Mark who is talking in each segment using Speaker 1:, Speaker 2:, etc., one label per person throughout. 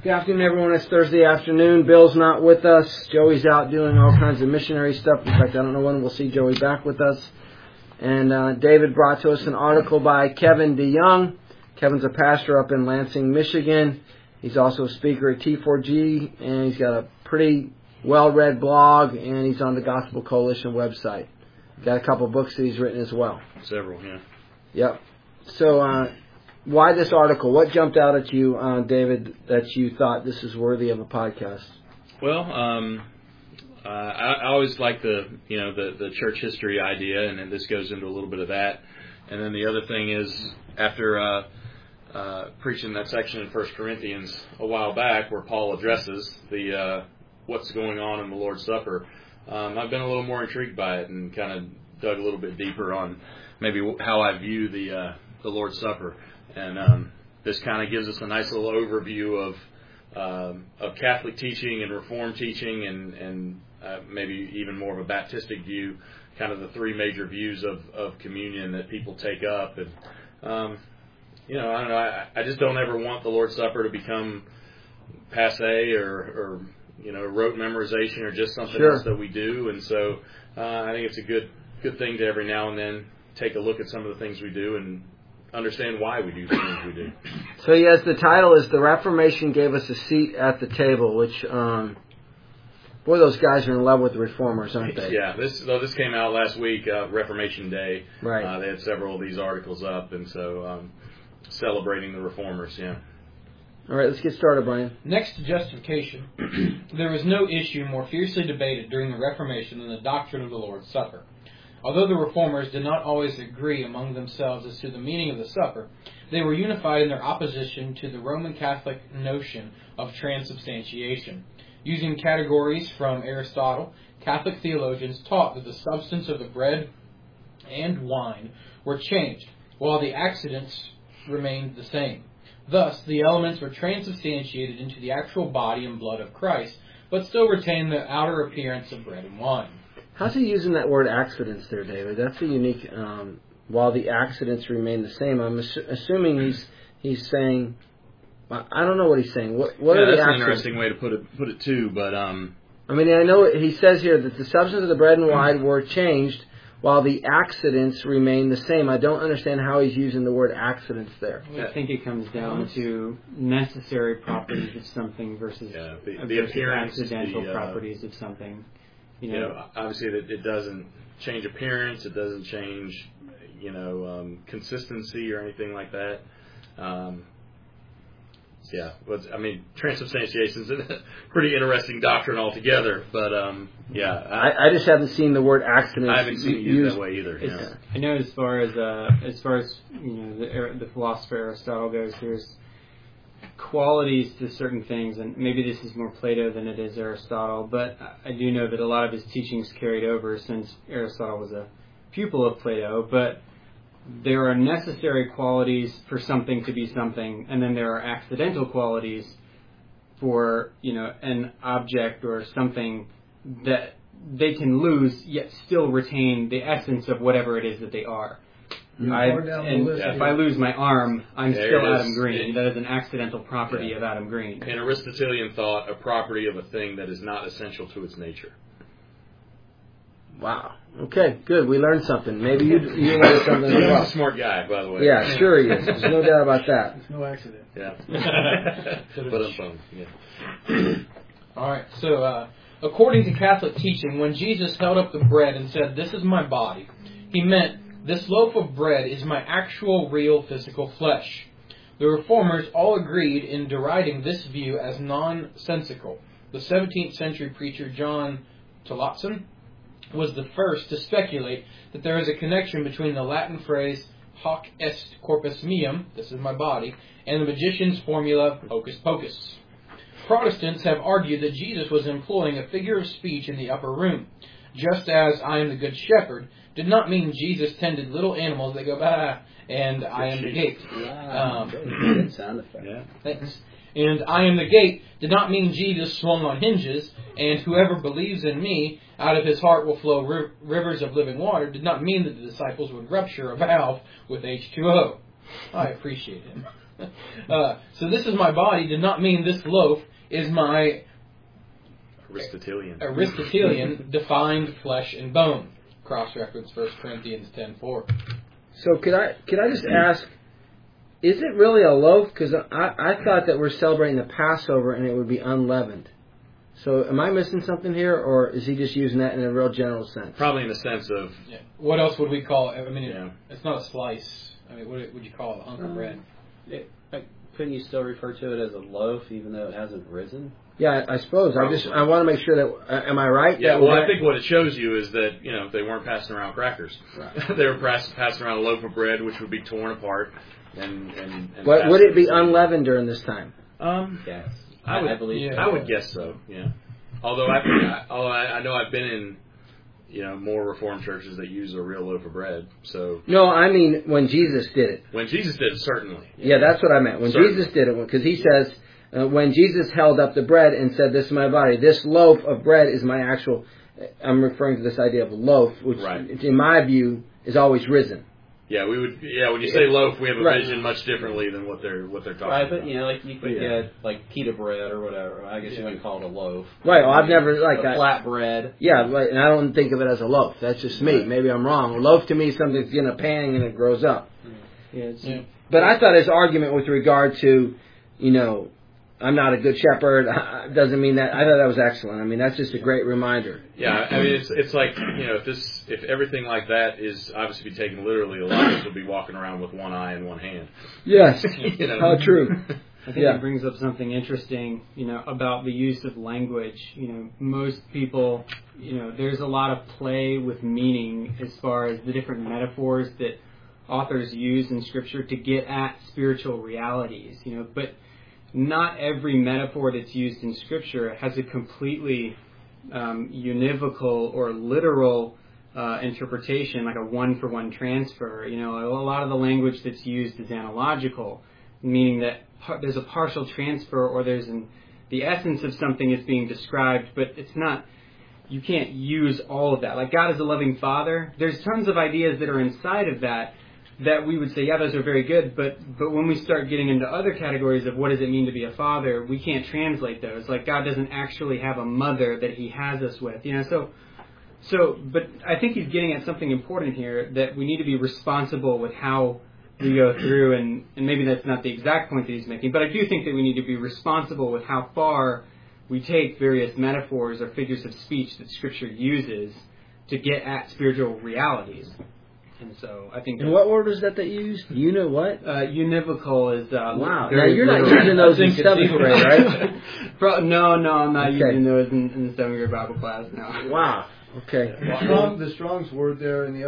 Speaker 1: Good afternoon, everyone. It's Thursday afternoon. Bill's not with us. Joey's out doing all kinds of missionary stuff. In fact, I don't know when we'll see Joey back with us. And David brought to us an article by Kevin DeYoung. Kevin's a pastor up in Lansing, Michigan. He's also a speaker at T4G, and he's got a pretty well-read blog, and he's on the Gospel Coalition website. Got a couple books that he's written as well.
Speaker 2: Several, yeah. Yep.
Speaker 1: So, why this article? What jumped out at you, David, that you thought this is worthy of a podcast?
Speaker 2: Well, I always like the church history idea, and then this goes into a little bit of that. And then the other thing is, after preaching that section in 1 Corinthians a while back, where Paul addresses the what's going on in the Lord's Supper, I've been a little more intrigued by it and kind of dug a little bit deeper on maybe how I view the Lord's Supper. And this kind of gives us a nice little overview of Catholic teaching and Reformed teaching, and maybe even more of a Baptistic view, kind of the three major views of communion that people take up. And I don't know. I just don't ever want the Lord's Supper to become passé or rote memorization or just something else that we do. And so I think it's a good thing to every now and then take a look at some of the things we do and understand why we do the things we do.
Speaker 1: So yes, the title is "The Reformation Gave Us a Seat at the Table," which, boy, those guys are in love with the Reformers, aren't they?
Speaker 2: Yeah, this came out last week, Reformation Day.
Speaker 1: Right.
Speaker 2: They had several of these articles up, and so celebrating the Reformers, yeah.
Speaker 1: All right, let's get started, Brian.
Speaker 3: Next to justification, there was no issue more fiercely debated during the Reformation than the doctrine of the Lord's Supper. Although the Reformers did not always agree among themselves as to the meaning of the supper, they were unified in their opposition to the Roman Catholic notion of transubstantiation. Using categories from Aristotle, Catholic theologians taught that the substance of the bread and wine were changed, while the accidents remained the same. Thus, the elements were transubstantiated into the actual body and blood of Christ, but still retained the outer appearance of bread and wine.
Speaker 1: How's he using that word accidents there, David? That's a unique, while the accidents remain the same. I'm assuming he's saying, I don't know what he's saying. What are the accidents?
Speaker 2: That's an interesting way to put it too, but...
Speaker 1: I mean, I know he says here that the substance of the bread and wine were changed, while the accidents remain the same. I don't understand how he's using the word accidents there.
Speaker 4: I think it comes down to necessary properties of something versus
Speaker 2: the appearance,
Speaker 4: accidental properties of something.
Speaker 2: Obviously it doesn't change appearance, it doesn't change, consistency or anything like that. Transubstantiation is a pretty interesting doctrine altogether, but
Speaker 1: I just haven't seen the word accident.
Speaker 2: I haven't seen it used that way either. Yeah.
Speaker 4: I know as far as the philosopher Aristotle goes, there's qualities to certain things, and maybe this is more Plato than it is Aristotle, but I do know that a lot of his teachings carried over since Aristotle was a pupil of Plato, but there are necessary qualities for something to be something, and then there are accidental qualities for, an object or something that they can lose yet still retain the essence of whatever it is that they are. If I lose my arm, I'm still Adam Green. That is an accidental property of Adam Green.
Speaker 2: In Aristotelian thought, a property of a thing that is not essential to its nature.
Speaker 1: Wow. Okay, good. We learned something. Maybe you learned something as well.
Speaker 2: He's a smart guy, by the way.
Speaker 1: Yeah, sure he is. There's no doubt about that.
Speaker 3: It's no accident.
Speaker 2: Yeah.
Speaker 3: All right, so according to Catholic teaching, when Jesus held up the bread and said, "This is my body," he meant, "This loaf of bread is my actual, real, physical flesh." The Reformers all agreed in deriding this view as nonsensical. The 17th century preacher John Tillotson was the first to speculate that there is a connection between the Latin phrase hoc est corpus meum, this is my body, and the magician's formula hocus pocus. Protestants have argued that Jesus was employing a figure of speech in the upper room, just as "I am the good shepherd" did not mean Jesus tended little animals that go bah, and "I am the gate."
Speaker 1: Good sound effect.
Speaker 3: Yeah. Thanks. And "I am the gate" did not mean Jesus swung on hinges, and "whoever believes in me, out of his heart will flow rivers of living water" did not mean that the disciples would rupture a valve with H2O. I appreciate him. So this is my body did not mean this loaf is my Aristotelian defined flesh and bone. Cross-reference 1 Corinthians 10:4.
Speaker 1: So could I just ask, is it really a loaf? Because I thought that we're celebrating the Passover and it would be unleavened. So am I missing something here, or is he just using that in a real general sense?
Speaker 2: Probably in the sense of...
Speaker 3: Yeah. What else would we call it? I mean, it's not a slice. I mean, what would you call it? A hunk of bread?
Speaker 5: Couldn't you still refer to it as a loaf, even though it hasn't risen?
Speaker 1: Yeah, I suppose.
Speaker 2: Probably.
Speaker 1: I want to make sure that... am I right?
Speaker 2: Yeah, well, I think what it shows you is that, they weren't passing around crackers.
Speaker 5: Right.
Speaker 2: They were passing around a loaf of bread, which would be torn apart. And
Speaker 1: would it be unleavened during this time?
Speaker 5: Yes.
Speaker 2: I
Speaker 5: believe.
Speaker 2: I would guess so. Yeah. Although I know I've been in more Reformed churches that use a real loaf of bread. So
Speaker 1: no, I mean when Jesus did it.
Speaker 2: When Jesus did it, certainly.
Speaker 1: Yeah, that's what I meant. When certainly. Jesus did it, because he says when Jesus held up the bread and said, "This is my body. This loaf of bread is my actual." I'm referring to this idea of a loaf, which in my view is always risen.
Speaker 2: Yeah, we would. Yeah, when you say loaf, we have a vision much differently than what they're talking about.
Speaker 5: Right, but like you could get like pita bread or whatever. I guess you wouldn't call it a loaf.
Speaker 1: Right. Well, I've never
Speaker 5: flat bread.
Speaker 1: Yeah, right, and I don't think of it as a loaf. That's just me. Right. Maybe I'm wrong. A loaf to me is something that's in a pan and it grows up.
Speaker 5: Yeah.
Speaker 1: But I thought his argument with regard to, I'm not a good shepherd, doesn't mean that. I thought that was excellent. I mean, that's just a great reminder.
Speaker 2: Yeah, I mean, it's like, if everything like that is obviously be taken literally, a lot of us will be walking around with one eye and one hand.
Speaker 1: Yes, how true.
Speaker 4: I think it brings up something interesting, about the use of language. Most people, there's a lot of play with meaning as far as the different metaphors that authors use in Scripture to get at spiritual realities, but not every metaphor that's used in Scripture has a completely univocal or literal interpretation, like a one-for-one transfer. A lot of the language that's used is analogical, meaning that there's a partial transfer, or there's the essence of something is being described, but it's not. You can't use all of that. Like God is a loving Father. There's tons of ideas that are inside of that we would say, yeah, those are very good, but when we start getting into other categories of what does it mean to be a father, we can't translate those. Like God doesn't actually have a mother that He has us with, So, but I think he's getting at something important here, that we need to be responsible with how we go through, and maybe that's not the exact point that he's making, but I do think that we need to be responsible with how far we take various metaphors or figures of speech that Scripture uses to get at spiritual realities. And so I think.
Speaker 1: And what word was that you used? You know what?
Speaker 4: Univocal is.
Speaker 1: Wow. Now you're not using those in 7th grade, right?
Speaker 4: No, I'm not using those in the 7th grade Bible class. No.
Speaker 1: Wow. Okay.
Speaker 6: The Strong's word there in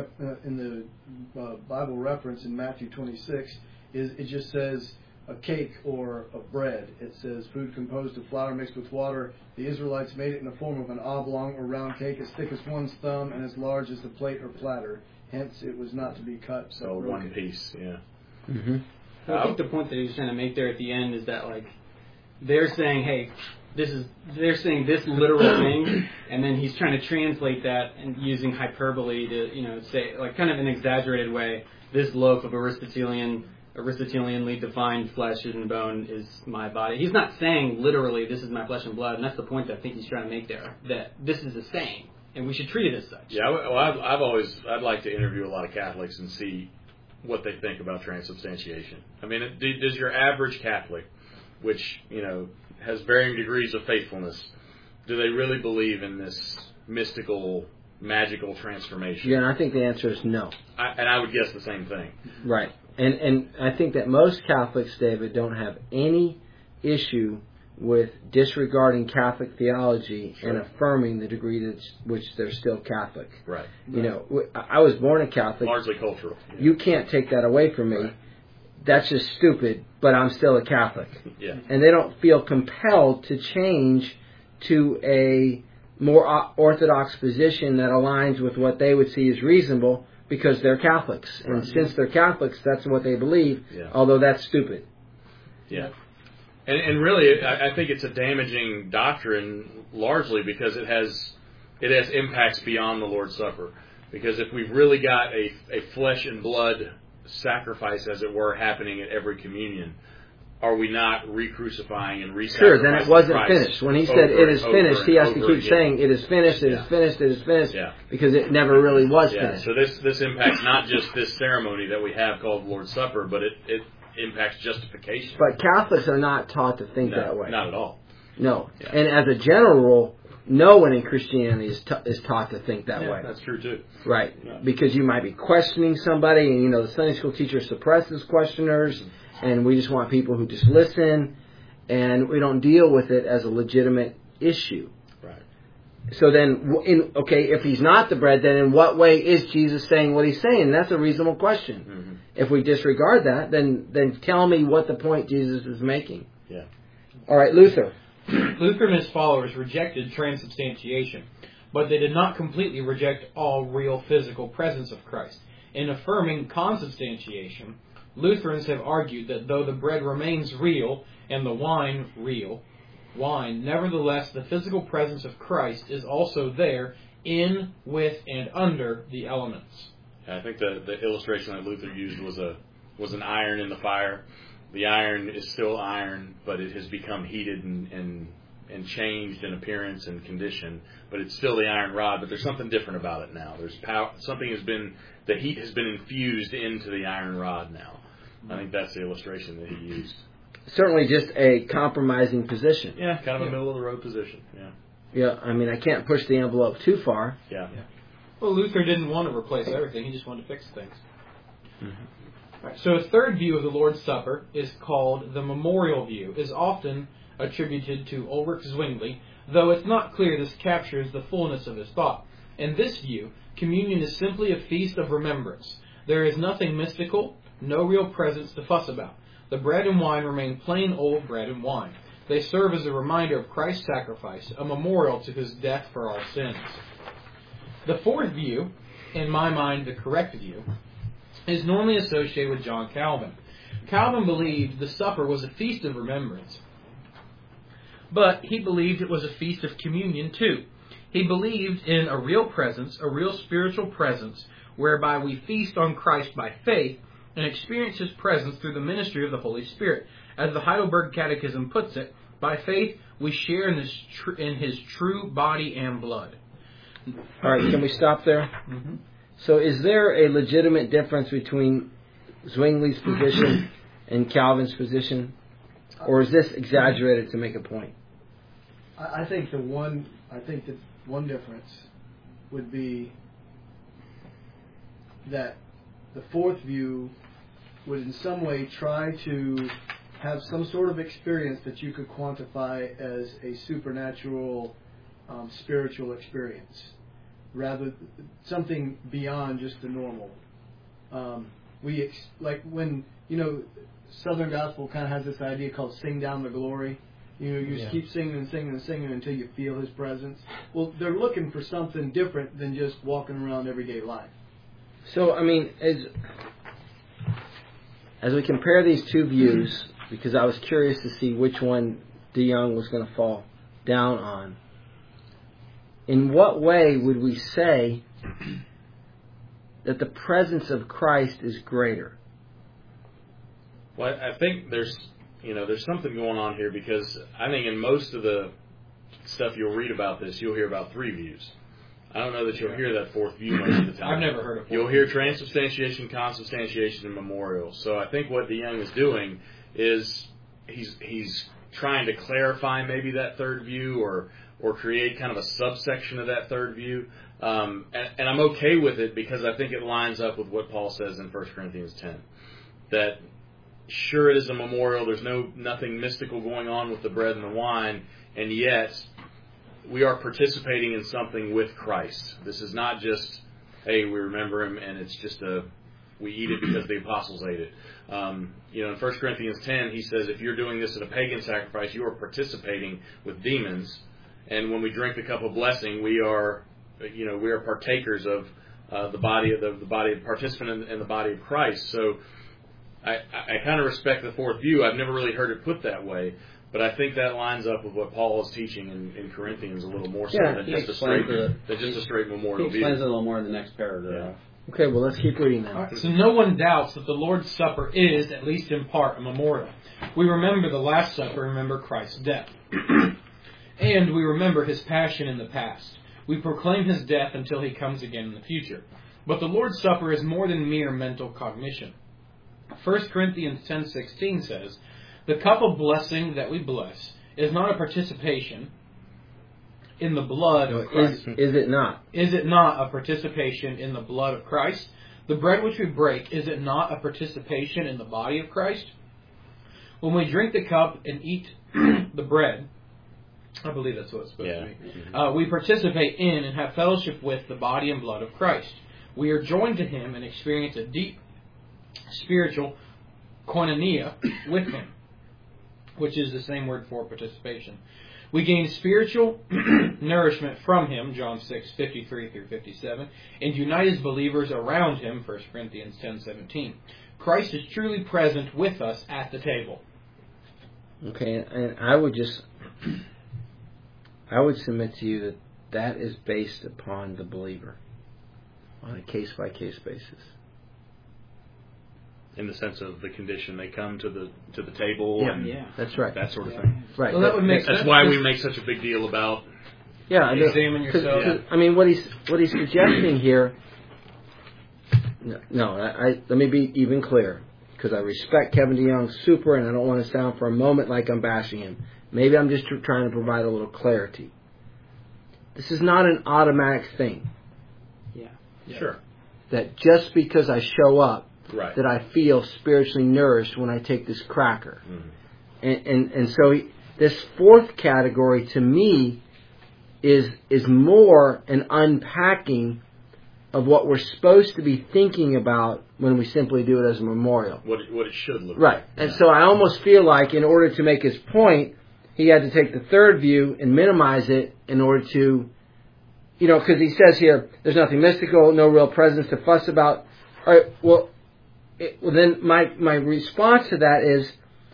Speaker 6: the Bible reference in Matthew 26 it just says a cake or a bread. It says food composed of flour mixed with water. The Israelites made it in the form of an oblong or round cake as thick as one's thumb and as large as the plate or platter. Hence, it was not to be cut.
Speaker 2: So one piece, yeah.
Speaker 1: Mm-hmm.
Speaker 4: I think the point that he was trying to make there at the end is that, like, they're saying, hey, they're saying this literal thing, and then he's trying to translate that and using hyperbole to, say, like, kind of an exaggerated way, this loaf of Aristotelianly defined flesh and bone is my body. He's not saying literally this is my flesh and blood, and that's the point that I think he's trying to make there, that this is a saying. And we should treat it as such.
Speaker 2: Yeah, well, I'd like to interview a lot of Catholics and see what they think about transubstantiation. I mean, does your average Catholic, which, has varying degrees of faithfulness, do they really believe in this mystical, magical transformation?
Speaker 1: Yeah, and I think the answer is no.
Speaker 2: I would guess the same thing.
Speaker 1: Right. And I think that most Catholics, David, don't have any issue with disregarding Catholic theology and affirming the degree to which they're still Catholic.
Speaker 2: Right.
Speaker 1: I was born a Catholic.
Speaker 2: Largely cultural. Yeah.
Speaker 1: You can't take that away from me. Right. That's just stupid, but I'm still a Catholic.
Speaker 2: Yeah.
Speaker 1: And they don't feel compelled to change to a more orthodox position that aligns with what they would see as reasonable because they're Catholics. Right. And since they're Catholics, that's what they believe, although that's stupid.
Speaker 2: Yeah. And really, I think it's a damaging doctrine largely because it has impacts beyond the Lord's Supper. Because if we've really got a flesh and blood sacrifice, as it were, happening at every communion, are we not re-crucifying and re-sacrificing
Speaker 1: Sure, then it wasn't
Speaker 2: Christ
Speaker 1: finished. When he said
Speaker 2: over
Speaker 1: it is
Speaker 2: and
Speaker 1: finished,
Speaker 2: over
Speaker 1: he has
Speaker 2: and
Speaker 1: to
Speaker 2: over
Speaker 1: keep
Speaker 2: again.
Speaker 1: saying it is finished, it is
Speaker 2: Yeah.
Speaker 1: finished, it is finished,
Speaker 2: Yeah.
Speaker 1: because it never really was
Speaker 2: Yeah,
Speaker 1: finished.
Speaker 2: so this impacts not just this ceremony that we have called Lord's Supper, but it impacts justification.
Speaker 1: But Catholics are not taught to think that way.
Speaker 2: Not at all.
Speaker 1: No.
Speaker 2: Yeah.
Speaker 1: And as a general rule, no one in Christianity is taught to think that way.
Speaker 2: That's true too.
Speaker 1: Right.
Speaker 2: Yeah.
Speaker 1: Because you might be questioning somebody, and the Sunday school teacher suppresses questioners, and we just want people who just listen, and we don't deal with it as a legitimate issue.
Speaker 2: Right.
Speaker 1: So then, if he's not the bread, then in what way is Jesus saying what he's saying? That's a reasonable question.
Speaker 2: Mm-hmm.
Speaker 1: If we disregard that, then tell me what the point Jesus is making.
Speaker 2: Yeah.
Speaker 1: All right, Luther.
Speaker 3: Luther and his followers rejected transubstantiation, but they did not completely reject all real physical presence of Christ. In affirming consubstantiation, Lutherans have argued that though the bread remains real and the wine real, nevertheless the physical presence of Christ is also there in, with, and under the elements.
Speaker 2: I think the illustration that Luther used was an iron in the fire. The iron is still iron, but it has become heated and changed in appearance and condition. But it's still the iron rod. But there's something different about it now. There's power. The heat has been infused into the iron rod now. I think that's the illustration that he used.
Speaker 1: Certainly, just a compromising position.
Speaker 2: Yeah, kind of a middle of the road position. Yeah.
Speaker 1: Yeah, I mean, I can't push the envelope too far.
Speaker 2: Yeah.
Speaker 3: Well, Luther didn't want to replace everything. He just wanted to fix things.
Speaker 1: Mm-hmm.
Speaker 3: Right, so a third view of the Lord's Supper is called the memorial view, is often attributed to Ulrich Zwingli, though it's not clear this captures the fullness of his thought. In this view, communion is simply a feast of remembrance. There is nothing mystical, no real presence to fuss about. The bread and wine remain plain old bread and wine. They serve as a reminder of Christ's sacrifice, a memorial to his death for our sins. The fourth view, in my mind the correct view, is normally associated with John Calvin. Calvin believed the supper was a feast of remembrance, but he believed it was a feast of communion too. He believed in a real presence, a real spiritual presence, whereby we feast on Christ by faith and experience his presence through the ministry of the Holy Spirit. As the Heidelberg Catechism puts it, by faith we share in his true body and blood.
Speaker 1: All right, can we stop there?
Speaker 3: Mm-hmm.
Speaker 1: So is there a legitimate difference between Zwingli's position and Calvin's position? Or is this exaggerated to make a point?
Speaker 6: I think that one difference would be that the fourth view would in some way try to have some sort of experience that you could quantify as a supernatural spiritual experience, rather something beyond just the normal. Like when Southern Gospel kind of has this idea called "sing down the glory." You just keep singing and singing and singing until you feel His presence. Well, they're looking for something different than just walking around everyday life.
Speaker 1: So, I mean, as we compare these two views, because I was curious to see which one DeYoung was going to fall down on, in what way would we say that the presence of Christ is greater?
Speaker 2: Well, I think there's something going on here, because I think in most of the stuff you'll read about this, you'll hear about three views. I don't know that you'll hear that fourth view most of the time.
Speaker 3: I've never heard of it.
Speaker 2: You'll hear transubstantiation, consubstantiation, and memorial. So I think what DeYoung is doing is he's trying to clarify maybe that third view, or create kind of a subsection of that third view. And I'm okay with it, because I think it lines up with what Paul says in 1 Corinthians 10. That sure, it is a memorial. There's nothing mystical going on with the bread and the wine, and yet we are participating in something with Christ. This is not just, hey, we remember Him, and it's just we eat it because the apostles ate it. In 1 Corinthians 10, he says, if you're doing this at a pagan sacrifice, you are participating with demons. And when we drink the cup of blessing, we are partakers of the body of participant in the body of Christ. So I kind of respect the fourth view. I've never really heard it put that way, but I think that lines up with what Paul is teaching in Corinthians a little more so than just a straight memorial view.
Speaker 5: He explains it a little more in the next paragraph.
Speaker 1: Okay, well, let's keep reading now.
Speaker 3: All right, so no one doubts that the Lord's Supper is, at least in part, a memorial. We remember the Last Supper, remember Christ's death. And we remember His passion in the past. We proclaim His death until He comes again in the future. But the Lord's Supper is more than mere mental cognition. 1 Corinthians 10:16 says, "The cup of blessing that we bless is not a participation in the blood of Christ."
Speaker 1: Is it not?
Speaker 3: Is it not a participation in the blood of Christ? The bread which we break, is it not a participation in the body of Christ? When we drink the cup and eat the bread, I believe that's what it's supposed to be, we participate in and have fellowship with the body and blood of Christ. We are joined to Him and experience a deep spiritual koinonia with Him, which is the same word for participation. We gain spiritual nourishment from Him, John 6:53 through 57, and unite as believers around Him, 1 Corinthians 10:17. Christ is truly present with us at the table.
Speaker 1: Okay, and I would submit to you that that is based upon the believer on a case-by-case basis.
Speaker 2: In the sense of the condition they come to the table, and
Speaker 1: that's right,
Speaker 2: that sort of thing.
Speaker 1: Right.
Speaker 3: Well, that would make sense.
Speaker 2: That's why we make such a big deal about
Speaker 3: examine yourself.
Speaker 1: I mean, what he's suggesting here. No, let me be even clearer, because I respect Kevin DeYoung super, and I don't want to sound for a moment like I'm bashing him. Maybe I'm just trying to provide a little clarity. This is not an automatic thing.
Speaker 2: Yeah. Sure.
Speaker 1: That just because I show up,
Speaker 2: right,
Speaker 1: that I feel spiritually nourished when I take this cracker.
Speaker 2: Mm-hmm.
Speaker 1: And so this fourth category to me is more an unpacking of what we're supposed to be thinking about when we simply do it as a memorial.
Speaker 2: What it should look
Speaker 1: right.
Speaker 2: like.
Speaker 1: And so I almost feel like in order to make his point, he had to take the third view and minimize it in order to, because he says here, there's nothing mystical, no real presence to fuss about. All right, well, then my response to that is,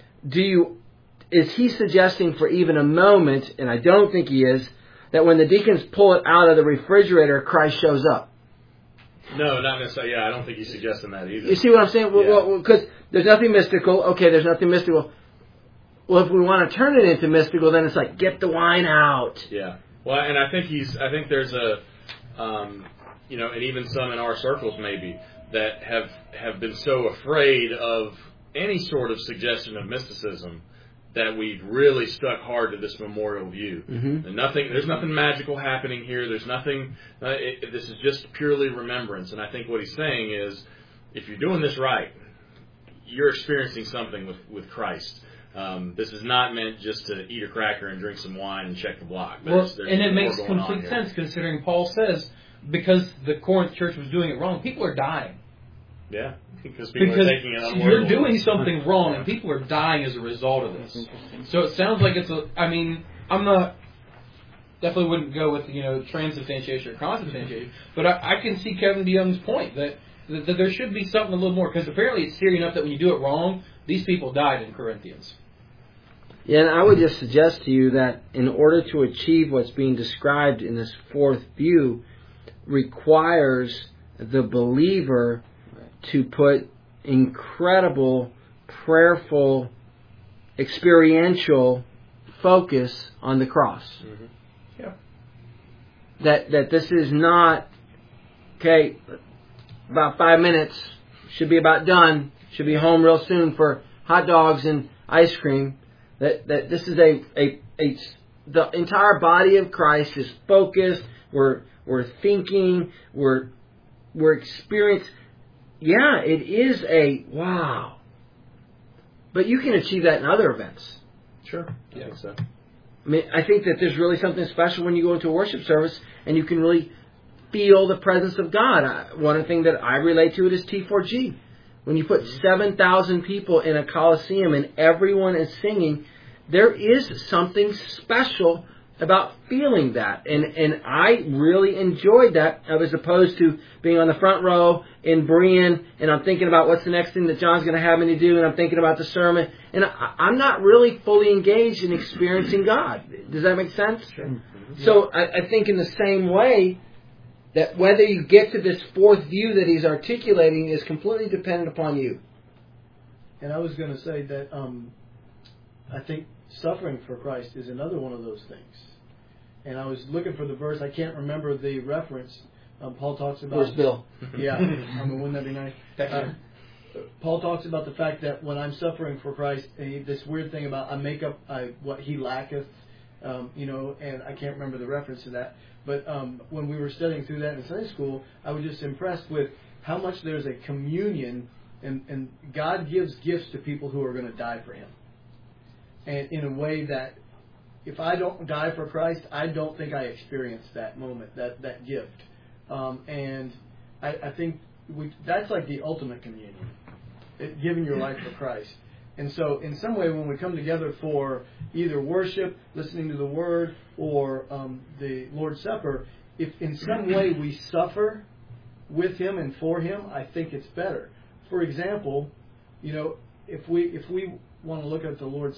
Speaker 1: is he suggesting for even a moment, and I don't think he is, that when the deacons pull it out of the refrigerator, Christ shows up?
Speaker 2: No, not necessarily. Yeah, I don't think he's suggesting that either.
Speaker 1: You see what I'm saying? Well, because there's nothing mystical. Okay, there's nothing mystical. Well, if we want to turn it into mystical, then it's like, get the wine out.
Speaker 2: Yeah. Well, and I think there's a, and even some in our circles maybe, that have been so afraid of any sort of suggestion of mysticism that we've really stuck hard to this memorial view.
Speaker 1: Mm-hmm.
Speaker 2: And there's nothing magical happening here. There's nothing. This is just purely remembrance. And I think what he's saying is, if you're doing this right, you're experiencing something with Christ. This is not meant just to eat a cracker and drink some wine and check the block.
Speaker 3: And it makes complete sense considering Paul says, because the Corinth church was doing it wrong, people are dying.
Speaker 2: Yeah, because people are taking it unworthily.
Speaker 3: You're doing something wrong, and people are dying as a result of this. So it sounds like I'm not, definitely wouldn't go with, transubstantiation or consubstantiation, but I can see Kevin DeYoung's point that there should be something a little more, because apparently it's serious enough that when you do it wrong, these people died in Corinthians.
Speaker 1: Yeah, and I would just suggest to you that in order to achieve what's being described in this fourth view, requires the believer to put incredible, prayerful, experiential focus on the cross.
Speaker 2: Mm-hmm.
Speaker 3: Yeah.
Speaker 1: That this is not, okay, about 5 minutes, should be about done, should be home real soon for hot dogs and ice cream. That this is the entire body of Christ is focused. We're thinking. We're experiencing. Yeah, it is wow. But you can achieve that in other events.
Speaker 2: Sure. I think so.
Speaker 1: I mean, I think that there's really something special when you go into a worship service and you can really feel the presence of God. One thing that I relate to it is T4G. When you put 7,000 people in a coliseum and everyone is singing, there is something special about feeling that. And I really enjoyed that as opposed to being on the front row in Berean and I'm thinking about what's the next thing that John's going to have me to do and I'm thinking about the sermon. And I'm not really fully engaged in experiencing God. Does that make sense?
Speaker 2: Sure.
Speaker 1: So I think in the same way, that whether you get to this fourth view that he's articulating is completely dependent upon you.
Speaker 6: And I was going to say that I think suffering for Christ is another one of those things. And I was looking for the verse. I can't remember the reference. Paul talks about...
Speaker 1: Where's Bill?
Speaker 6: Yeah. Wouldn't that be nice? Paul talks about the fact that when I'm suffering for Christ, this weird thing about I make up what he lacketh, and I can't remember the reference to that. But when we were studying through that in Sunday school, I was just impressed with how much there's a communion, and God gives gifts to people who are going to die for Him. And in a way that if I don't die for Christ, I don't think I experienced that moment, that gift. And I think that's like the ultimate communion, giving your life for Christ. And so in some way when we come together for either worship, listening to the Word, or the Lord's Supper, if in some way we suffer with Him and for Him, I think it's better. For example, if we want to look at the Lord's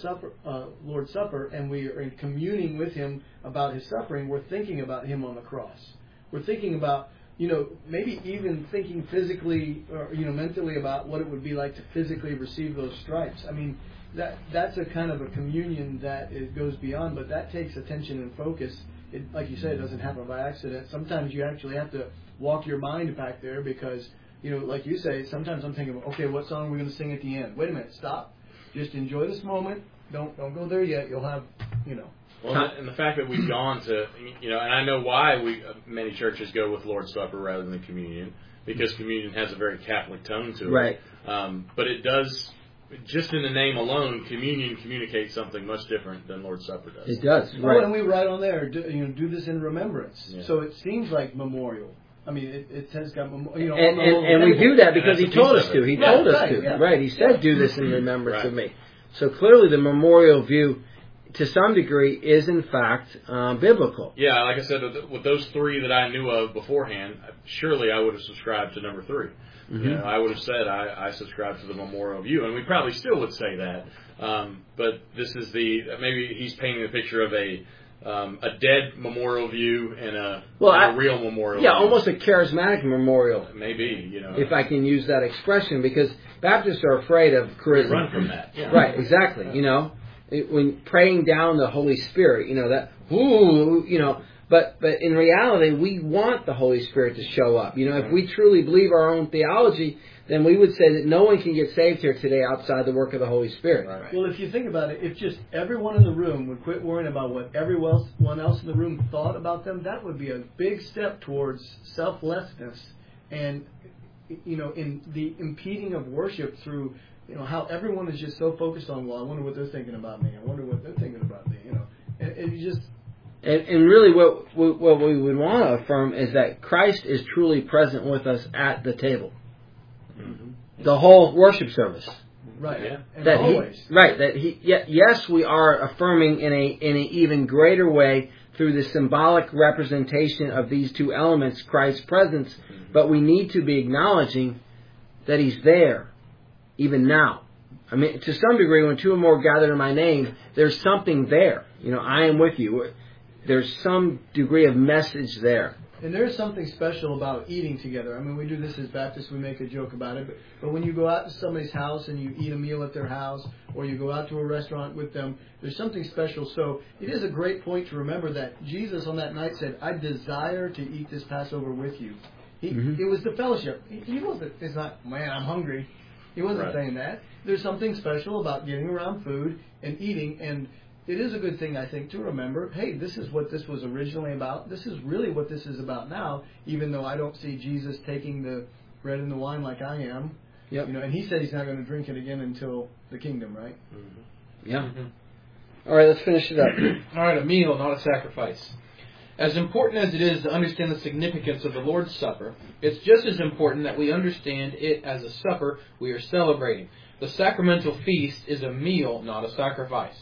Speaker 6: Supper and we are communing with Him about His suffering, we're thinking about Him on the cross. We're thinking about, maybe even thinking physically or, mentally about what it would be like to physically receive those stripes. I mean, that's a kind of a communion that it goes beyond, but that takes attention and focus. Like you said, it doesn't happen by accident. Sometimes you actually have to walk your mind back there because, like you say, sometimes I'm thinking, okay, what song are we going to sing at the end? Wait a minute, stop. Just enjoy this moment. Don't go there yet. You'll have,
Speaker 2: Well, and the fact that we've gone to, and I know why many churches go with Lord's Supper rather than communion, because communion has a very Catholic tone to it.
Speaker 1: Right.
Speaker 2: But it does, just in the name alone, communion communicates something much different than Lord's Supper does.
Speaker 1: It does.
Speaker 6: Right.
Speaker 1: Right.
Speaker 6: And we write on there, do this in remembrance.
Speaker 2: Yeah.
Speaker 6: So it seems like memorial. I mean, it says got memorial.
Speaker 1: And we do that because He told us to. He told us to.
Speaker 6: Yeah.
Speaker 1: Right. He said, do this in remembrance of me. So clearly the memorial view, to some degree, is in fact biblical.
Speaker 2: Yeah, like I said, with those three that I knew of beforehand, surely I would have subscribed to number 3.
Speaker 1: Mm-hmm.
Speaker 2: I would have said I subscribe to the memorial view, and we probably still would say that. But this is maybe he's painting the picture of a dead memorial view and a real memorial view.
Speaker 1: Yeah, almost a charismatic memorial.
Speaker 2: Maybe,
Speaker 1: if I can use that expression, because Baptists are afraid of charisma.
Speaker 2: Run from that. Yeah.
Speaker 1: Right, exactly. When praying down the Holy Spirit, but in reality, we want the Holy Spirit to show up. If we truly believe our own theology, then we would say that no one can get saved here today outside the work of the Holy Spirit.
Speaker 2: Right.
Speaker 6: Well, if you think about it, if just everyone in the room would quit worrying about what everyone else in the room thought about them, that would be a big step towards selflessness and, in the impeding of worship through, how everyone is just so focused on, well, I wonder what they're thinking about me. I wonder what they're thinking about me. And you just...
Speaker 1: And really what we would want to affirm is that Christ is truly present with us at the table. Mm-hmm. The whole worship service.
Speaker 6: Right.
Speaker 2: Yeah.
Speaker 6: And always.
Speaker 1: Yes, we are affirming in an even greater way through the symbolic representation of these two elements, Christ's presence, but we need to be acknowledging that He's there, even now. I mean, to some degree, when two or more gather in my name, there's something there. I am with you. There's some degree of message there.
Speaker 6: And there's something special about eating together. I mean, we do this as Baptists, we make a joke about it, but when you go out to somebody's house and you eat a meal at their house, or you go out to a restaurant with them, there's something special. So it is a great point to remember that Jesus on that night said, I desire to eat this Passover with you. It was the fellowship. It's not, man, I'm hungry. He wasn't saying that. There's something special about getting around food and eating, and it is a good thing, I think, to remember, hey, this is what this was originally about. This is really what this is about now, even though I don't see Jesus taking the bread and the wine like I am.
Speaker 1: Yep.
Speaker 6: And He said He's not going to drink it again until the kingdom, right?
Speaker 1: Mm-hmm. Yeah. Mm-hmm. All right, let's finish it up.
Speaker 3: All right, a meal, not a sacrifice. As important as it is to understand the significance of the Lord's Supper, it's just as important that we understand it as a supper we are celebrating. The sacramental feast is a meal, not a sacrifice.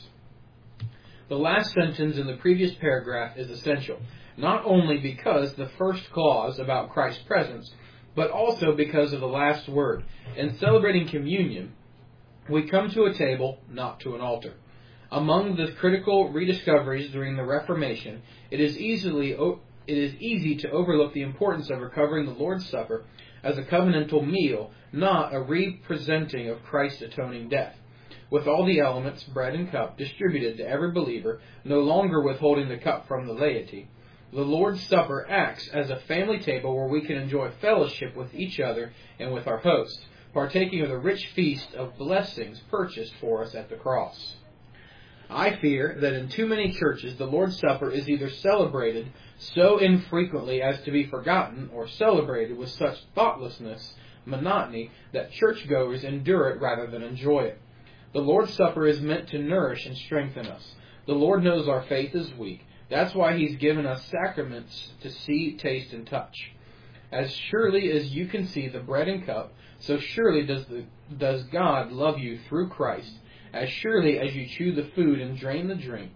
Speaker 3: The last sentence in the previous paragraph is essential, not only because the first clause about Christ's presence, but also because of the last word. In celebrating communion, we come to a table, not to an altar. Among the critical rediscoveries during the Reformation, it is it is easy to overlook the importance of recovering the Lord's Supper as a covenantal meal, not a representing of Christ's atoning death, with all the elements, bread and cup, distributed to every believer, no longer withholding the cup from the laity. The Lord's Supper acts as a family table where we can enjoy fellowship with each other and with our host, partaking of the rich feast of blessings purchased for us at the cross. I fear that in too many churches the Lord's Supper is either celebrated so infrequently as to be forgotten, or celebrated with such thoughtlessness, monotony, that churchgoers endure it rather than enjoy it. The Lord's Supper is meant to nourish and strengthen us. The Lord knows our faith is weak. That's why He's given us sacraments to see, taste, and touch. As surely as you can see the bread and cup, so surely does God love you through Christ. As surely as you chew the food and drain the drink,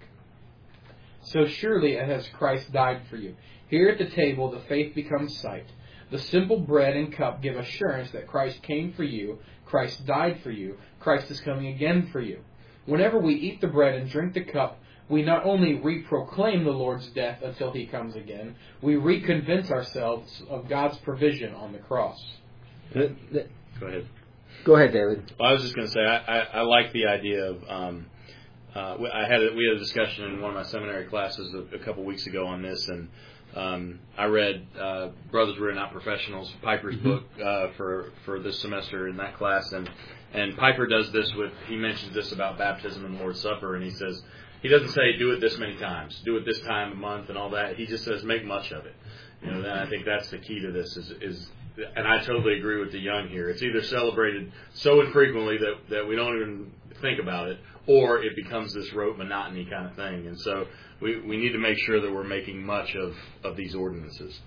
Speaker 3: so surely has Christ died for you. Here at the table, the faith becomes sight. The simple bread and cup give assurance that Christ came for you, Christ died for you, Christ is coming again for you. Whenever we eat the bread and drink the cup, we not only reproclaim the Lord's death until He comes again, we reconvince ourselves of God's provision on the cross.
Speaker 2: Go ahead.
Speaker 1: Go ahead, David.
Speaker 2: Well, I was just going to say, I like the idea of, we had a discussion in one of my seminary classes a couple weeks ago on this, and I read Brothers We're Not Professionals, Piper's book for this semester in that class, and Piper does this he mentions this about baptism and Lord's Supper, and he says, he doesn't say do it this many times, do it this time a month and all that. He just says make much of it. And I think that's the key to this is and I totally agree with the young here. It's either celebrated so infrequently that we don't even think about it, or it becomes this rote monotony kind of thing. And so we need to make sure that we're making much of these ordinances.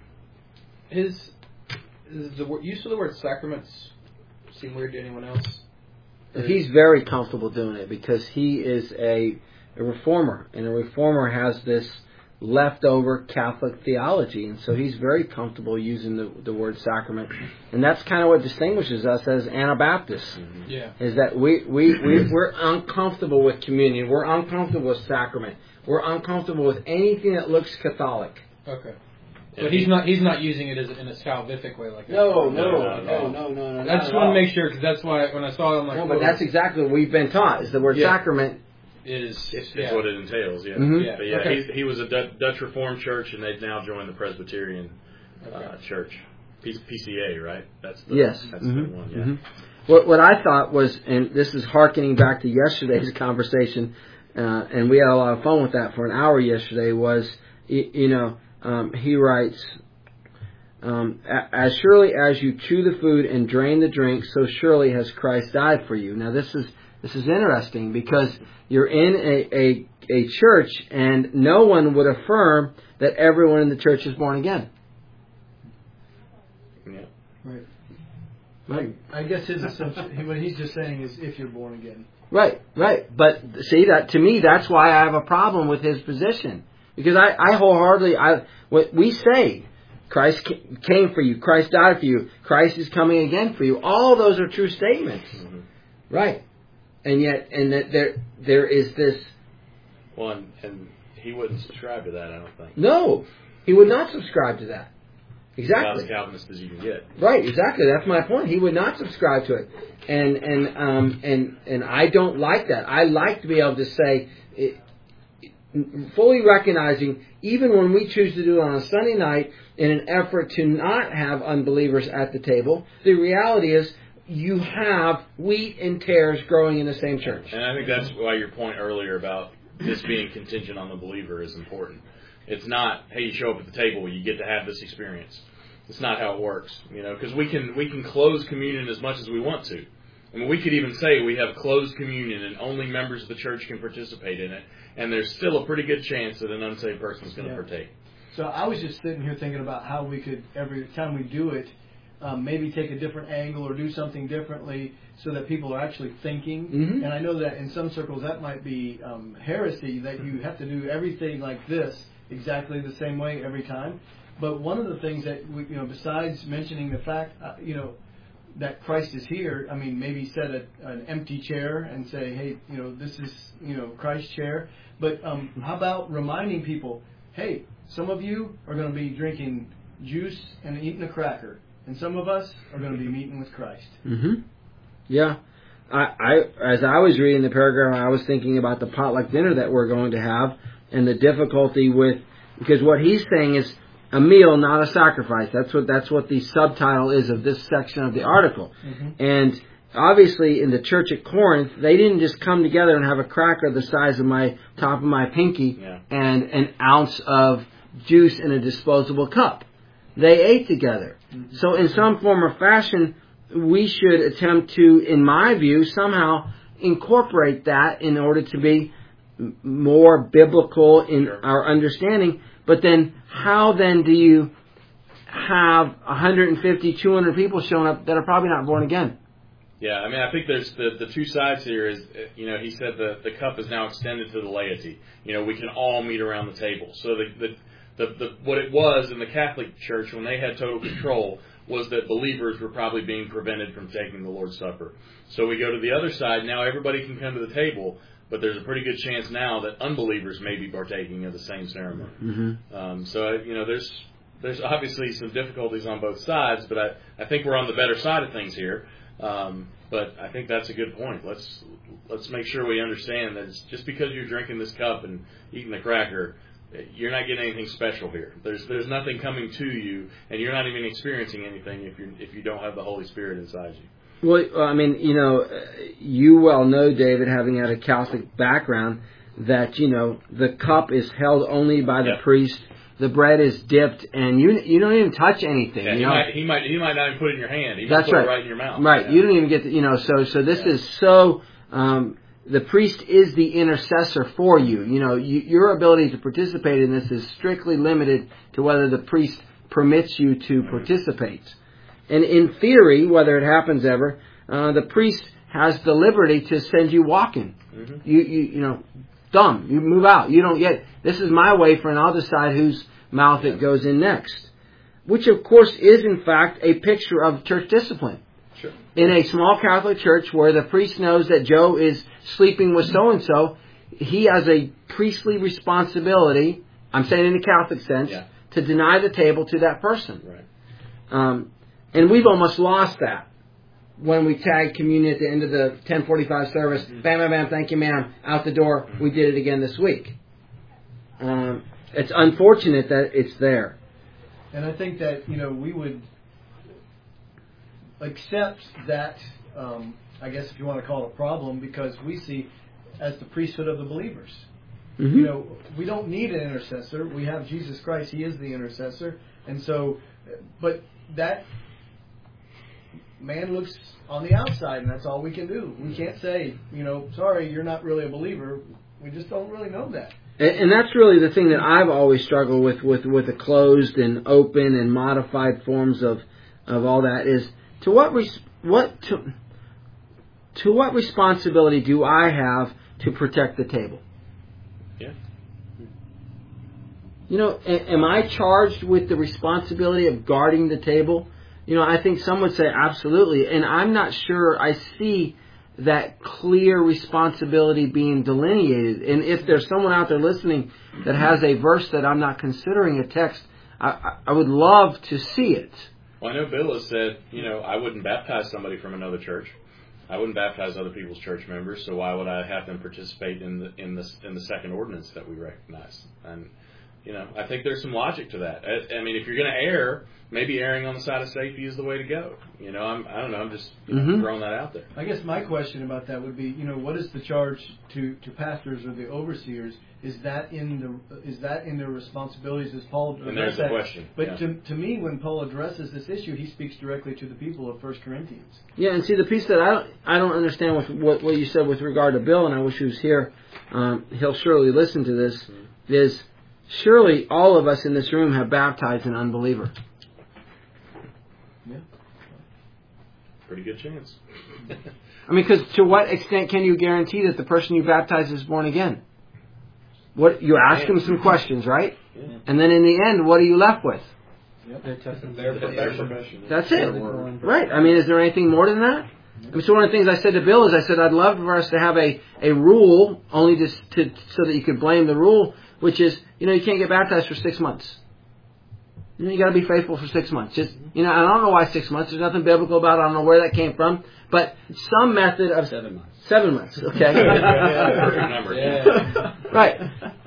Speaker 3: Is the use of the word sacraments seem weird to anyone else?
Speaker 1: He's very comfortable doing it because he is a reformer, and a reformer has this leftover Catholic theology, and so he's very comfortable using the word sacrament, and that's kind of what distinguishes us as Anabaptists.
Speaker 3: Yeah,
Speaker 1: is that we're uncomfortable with communion, we're uncomfortable with sacrament, we're uncomfortable with anything that looks Catholic.
Speaker 3: Okay, but he's not using it in a salvific way like that.
Speaker 1: No.
Speaker 3: I just want to make sure, because that's why when I saw it, I'm like,
Speaker 1: no, but that's exactly what we've been taught. Is the word sacrament.
Speaker 2: It's what it entails, yeah.
Speaker 1: Mm-hmm.
Speaker 2: Yeah. But
Speaker 3: Okay.
Speaker 2: he was a Dutch Reformed church, and they've now joined the Presbyterian church. PCA, right? That's the one, yeah.
Speaker 1: Mm-hmm. What I thought was, and this is hearkening back to yesterday's conversation, and we had a lot of fun with that for an hour yesterday, was, he writes, as surely as you chew the food and drain the drink, so surely has Christ died for you. Now this is interesting because you're in a church and no one would affirm that everyone in the church is born again.
Speaker 2: Yeah.
Speaker 6: Right. I guess his assumption, what he's just saying is if you're born again.
Speaker 1: Right. But see, that to me, that's why I have a problem with his position. Because I wholeheartedly, what we say, Christ came for you, Christ died for you, Christ is coming again for you. All those are true statements. Mm-hmm. Right. And yet, that there is this.
Speaker 2: Well, and he wouldn't subscribe to that, I don't think.
Speaker 1: No, he would not subscribe to that. Exactly.
Speaker 2: About as Calvinist as you can get.
Speaker 1: Right, exactly. That's my point. He would not subscribe to it, and I don't like that. I like to be able to say, fully recognizing, even when we choose to do it on a Sunday night in an effort to not have unbelievers at the table, the reality is you have wheat and tares growing in the same church.
Speaker 2: And I think that's why your point earlier about this being contingent on the believer is important. It's not, hey, you show up at the table, you get to have this experience. It's not how it works, because we can close communion as much as we want to. I mean, we could even say we have closed communion and only members of the church can participate in it, and there's still a pretty good chance that an unsaved person is going to partake.
Speaker 6: So I was just sitting here thinking about how we could, every time we do it, maybe take a different angle or do something differently so that people are actually thinking. Mm-hmm. And I know that in some circles that might be heresy, that you have to do everything like this exactly the same way every time. But one of the things that we, besides mentioning the fact, that Christ is here, I mean, maybe set an empty chair and say, hey, this is, Christ's chair. But how about reminding people, hey, some of you are going to be drinking juice and eating a cracker, and some of us are going to be meeting with Christ.
Speaker 1: Mm-hmm. Yeah. As I was reading the paragraph, I was thinking about the potluck dinner that we're going to have and the difficulty with, because what he's saying is a meal, not a sacrifice. That's what the subtitle is of this section of the article. Mm-hmm. And obviously in the church at Corinth, they didn't just come together and have a cracker the size of my top of my pinky and an ounce of juice in a disposable cup. They ate together. Mm-hmm. So in some form or fashion, we should attempt to, in my view, somehow incorporate that in order to be more biblical in our understanding. But then, how then do you have 150, 200 people showing up that are probably not born again?
Speaker 2: Yeah, I mean, I think there's the two sides here is, he said the cup is now extended to the laity. We can all meet around the table. So the what it was in the Catholic Church when they had total control was that believers were probably being prevented from taking the Lord's Supper. So we go to the other side. Now everybody can come to the table, but there's a pretty good chance now that unbelievers may be partaking of the same ceremony. Mm-hmm. So there's obviously some difficulties on both sides, but I think we're on the better side of things here. But I think that's a good point. Let's make sure we understand that it's just because you're drinking this cup and eating the cracker, you're not getting anything special here. There's nothing coming to you, and you're not even experiencing anything if you don't have the Holy Spirit inside you.
Speaker 1: Well, I mean, you well know, David, having had a Catholic background, that the cup is held only by the priest. The bread is dipped, and you don't even touch anything.
Speaker 2: Yeah, he might not even put it in your hand. He
Speaker 1: That's
Speaker 2: put
Speaker 1: right.
Speaker 2: it right in your mouth.
Speaker 1: Right. Yeah. You don't even get to, So this is so. The priest is the intercessor for you. Your ability to participate in this is strictly limited to whether the priest permits you to participate. And in theory, whether it happens ever, the priest has the liberty to send you walking. Mm-hmm. Dumb. You move out. You don't get. This is my way for, and I'll decide whose mouth it goes in next. Which, of course, is in fact a picture of church discipline.
Speaker 2: Sure.
Speaker 1: In a small Catholic church where the priest knows that Joe is sleeping with so-and-so, he has a priestly responsibility, I'm saying in the Catholic sense, to deny the table to that person.
Speaker 2: Right.
Speaker 1: And we've almost lost that when we tag communion at the end of the 10:45 service. Bam, bam, bam, thank you, ma'am, out the door. We did it again this week. It's unfortunate that it's there.
Speaker 6: And I think that, we would accept that, I guess if you want to call it a problem, because we see as the priesthood of the believers. Mm-hmm. We don't need an intercessor. We have Jesus Christ. He is the intercessor. And so, but that man looks on the outside, and that's all we can do. We can't say, sorry, you're not really a believer. We just don't really know that.
Speaker 1: And that's really the thing that I've always struggled with the closed and open and modified forms of all that is, to what responsibility do I have to protect the table?
Speaker 2: Yeah.
Speaker 1: Am I charged with the responsibility of guarding the table? I think some would say absolutely, and I'm not sure I see that clear responsibility being delineated. And if there's someone out there listening that has a verse that I'm not considering a text, I would love to see it.
Speaker 2: Well, I know Bill has said, I wouldn't baptize somebody from another church. I wouldn't baptize other people's church members, so why would I have them participate in the second ordinance that we recognize? And I think there's some logic to that. I mean, if you're going to err, maybe erring on the side of safety is the way to go. I don't know. I'm just throwing that out there.
Speaker 6: I guess my question about that would be, what is the charge to pastors or the overseers? Is that in their responsibilities as Paul addressed?
Speaker 2: And there's the question.
Speaker 6: But to me, when Paul addresses this issue, he speaks directly to the people of 1 Corinthians.
Speaker 1: Yeah, and see, the piece that I don't understand with what you said with regard to Bill, and I wish he was here. He'll surely listen to this. Is surely all of us in this room have baptized an unbeliever.
Speaker 6: Yeah.
Speaker 2: Pretty good chance.
Speaker 1: I mean, because to what extent can you guarantee that the person you baptize is born again? What you ask them some questions, right? Yeah. And then in the end, what are you left with?
Speaker 6: Yep.
Speaker 4: Their profession.
Speaker 1: That's it, right? I mean, is there anything more than that? So one of the things I said to Bill is I said I'd love for us to have a rule only just so that you could blame the rule, which is, you can't get baptized for 6 months. You got to be faithful for 6 months. Just, I don't know why 6 months. There's nothing biblical about it. I don't know where that came from. But some method of
Speaker 5: 7 months.
Speaker 1: 7 months, okay.
Speaker 2: Perfect number.
Speaker 3: Yeah.
Speaker 1: Right.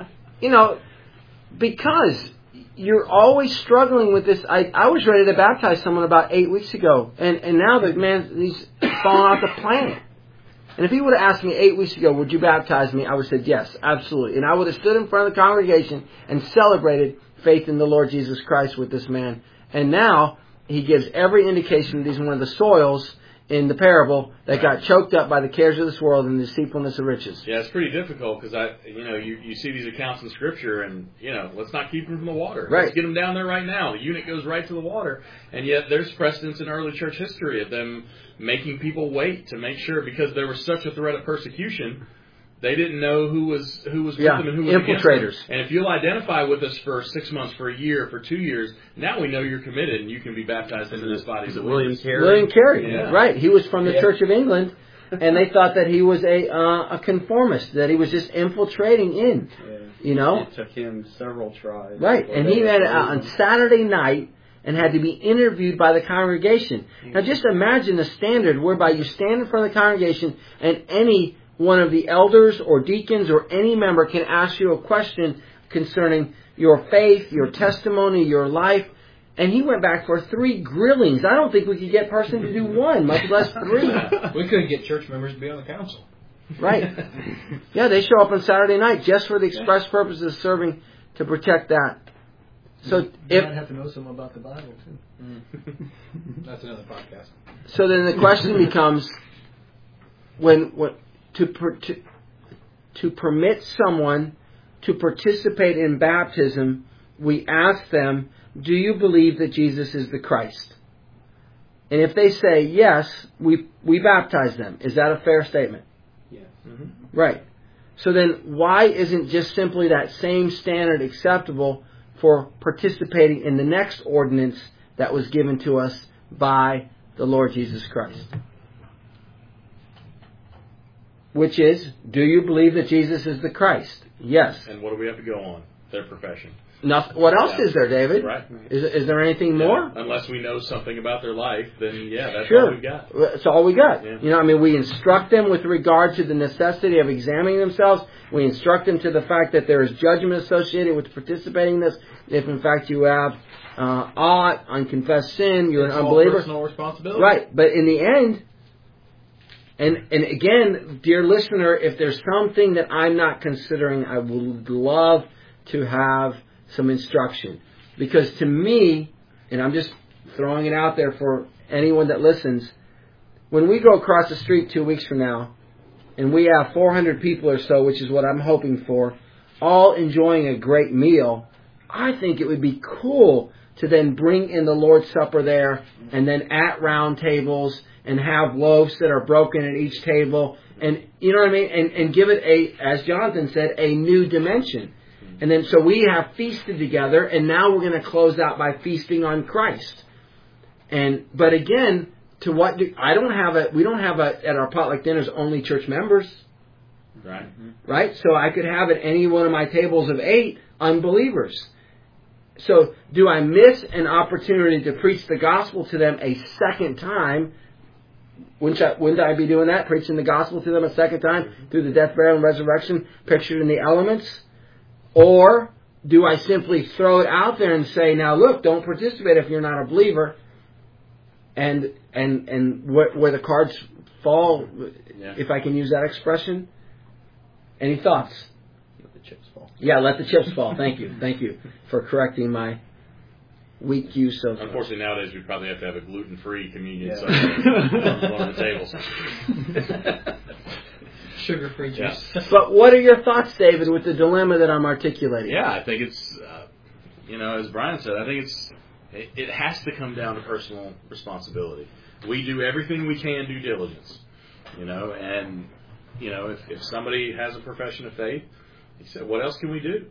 Speaker 1: Because you're always struggling with this. I was ready to baptize someone about 8 weeks ago, and now the man, he's fallen off the planet. And if he would have asked me 8 weeks ago, would you baptize me? I would have said yes, absolutely. And I would have stood in front of the congregation and celebrated faith in the Lord Jesus Christ with this man. And now he gives every indication that he's one of the soils in the parable that got choked up by the cares of this world and the deceitfulness of riches.
Speaker 2: Yeah, it's pretty difficult because you see these accounts in Scripture, and let's not keep them from the water.
Speaker 1: Right.
Speaker 2: Let's get them down there right now. The eunuch goes right to the water, and yet there's precedence in early church history of them making people wait to make sure, because there was such a threat of persecution. They didn't know who was with them and who was against
Speaker 1: infiltrators.
Speaker 2: them. And if you'll identify with us for 6 months, for a year, for 2 years, now we know you're committed and you can be baptized into this body.
Speaker 5: William Carey.
Speaker 1: William Carey,
Speaker 2: Yeah.
Speaker 1: right. He was from the Church of England, and they thought that he was a conformist, that he was just infiltrating in,
Speaker 5: It took him several tries.
Speaker 1: Right, and he went out on Saturday night and had to be interviewed by the congregation. Now just imagine the standard whereby you stand in front of the congregation and any one of the elders or deacons or any member can ask you a question concerning your faith, your testimony, your life. And he went back for 3 grillings. I don't think we could get a person to do 1, much less 3.
Speaker 3: We couldn't get church members to be on the council.
Speaker 1: Right. Yeah, they show up on Saturday night just for the express purpose of serving to protect that. So
Speaker 6: You might have to know something about the Bible, too.
Speaker 3: That's another podcast.
Speaker 1: So then the question becomes, to permit someone to participate in baptism, we ask them, do you believe that Jesus is the Christ? And if they say yes, we baptize them. Is that a fair statement?
Speaker 5: Yes.
Speaker 2: Mm-hmm.
Speaker 1: Right. So then why isn't just simply that same standard acceptable for participating in the next ordinance that was given to us by the Lord Jesus Christ? Which is, do you believe that Jesus is the Christ? Yes.
Speaker 2: And what do we have to go on? Their profession.
Speaker 1: What else is there, David?
Speaker 2: Right.
Speaker 1: Is there anything more?
Speaker 2: Unless we know something about their life, then that's
Speaker 1: Sure.
Speaker 2: all we've got.
Speaker 1: That's all we got.
Speaker 2: Yeah.
Speaker 1: We instruct them with regard to the necessity of examining themselves. We instruct them to the fact that there is judgment associated with participating in this. If in fact you have unconfessed sin, you're an unbeliever.
Speaker 3: Personal responsibility.
Speaker 1: Right. But in the end, and again, dear listener, if there's something that I'm not considering, I would love to have some instruction. Because to me, and I'm just throwing it out there for anyone that listens, when we go across the street 2 weeks from now, and we have 400 people or so, which is what I'm hoping for, all enjoying a great meal, I think it would be cool to then bring in the Lord's Supper there, and then at round tables, and have loaves that are broken at each table, and you know what I mean? And give it as Jonathan said, a new dimension. And then so we have feasted together, and now we're going to close out by feasting on Christ. But again, to what we don't have at our potluck dinners only church members.
Speaker 2: Right.
Speaker 1: Right? So I could have at any one of my tables of 8 unbelievers. So do I miss an opportunity to preach the gospel to them a second time? Wouldn't I be doing that? Preaching the gospel to them a second time through the death, burial, and resurrection pictured in the elements? Or do I simply throw it out there and say, now look, don't participate if you're not a believer, and where the cards fall, if I can use that expression? Any thoughts?
Speaker 5: Let the chips fall.
Speaker 1: Yeah, let the chips fall. Thank you for correcting my weak use of...
Speaker 2: Unfortunately, nowadays we probably have to have a gluten-free communion on one of the tables.
Speaker 3: Sugar-free juice.
Speaker 1: But what are your thoughts, David, with the dilemma that I'm articulating?
Speaker 2: Yeah, I think it's, as Brian said, I think it has to come down to personal responsibility. We do everything we can due diligence, and, if somebody has a profession of faith, he said, what else can we do?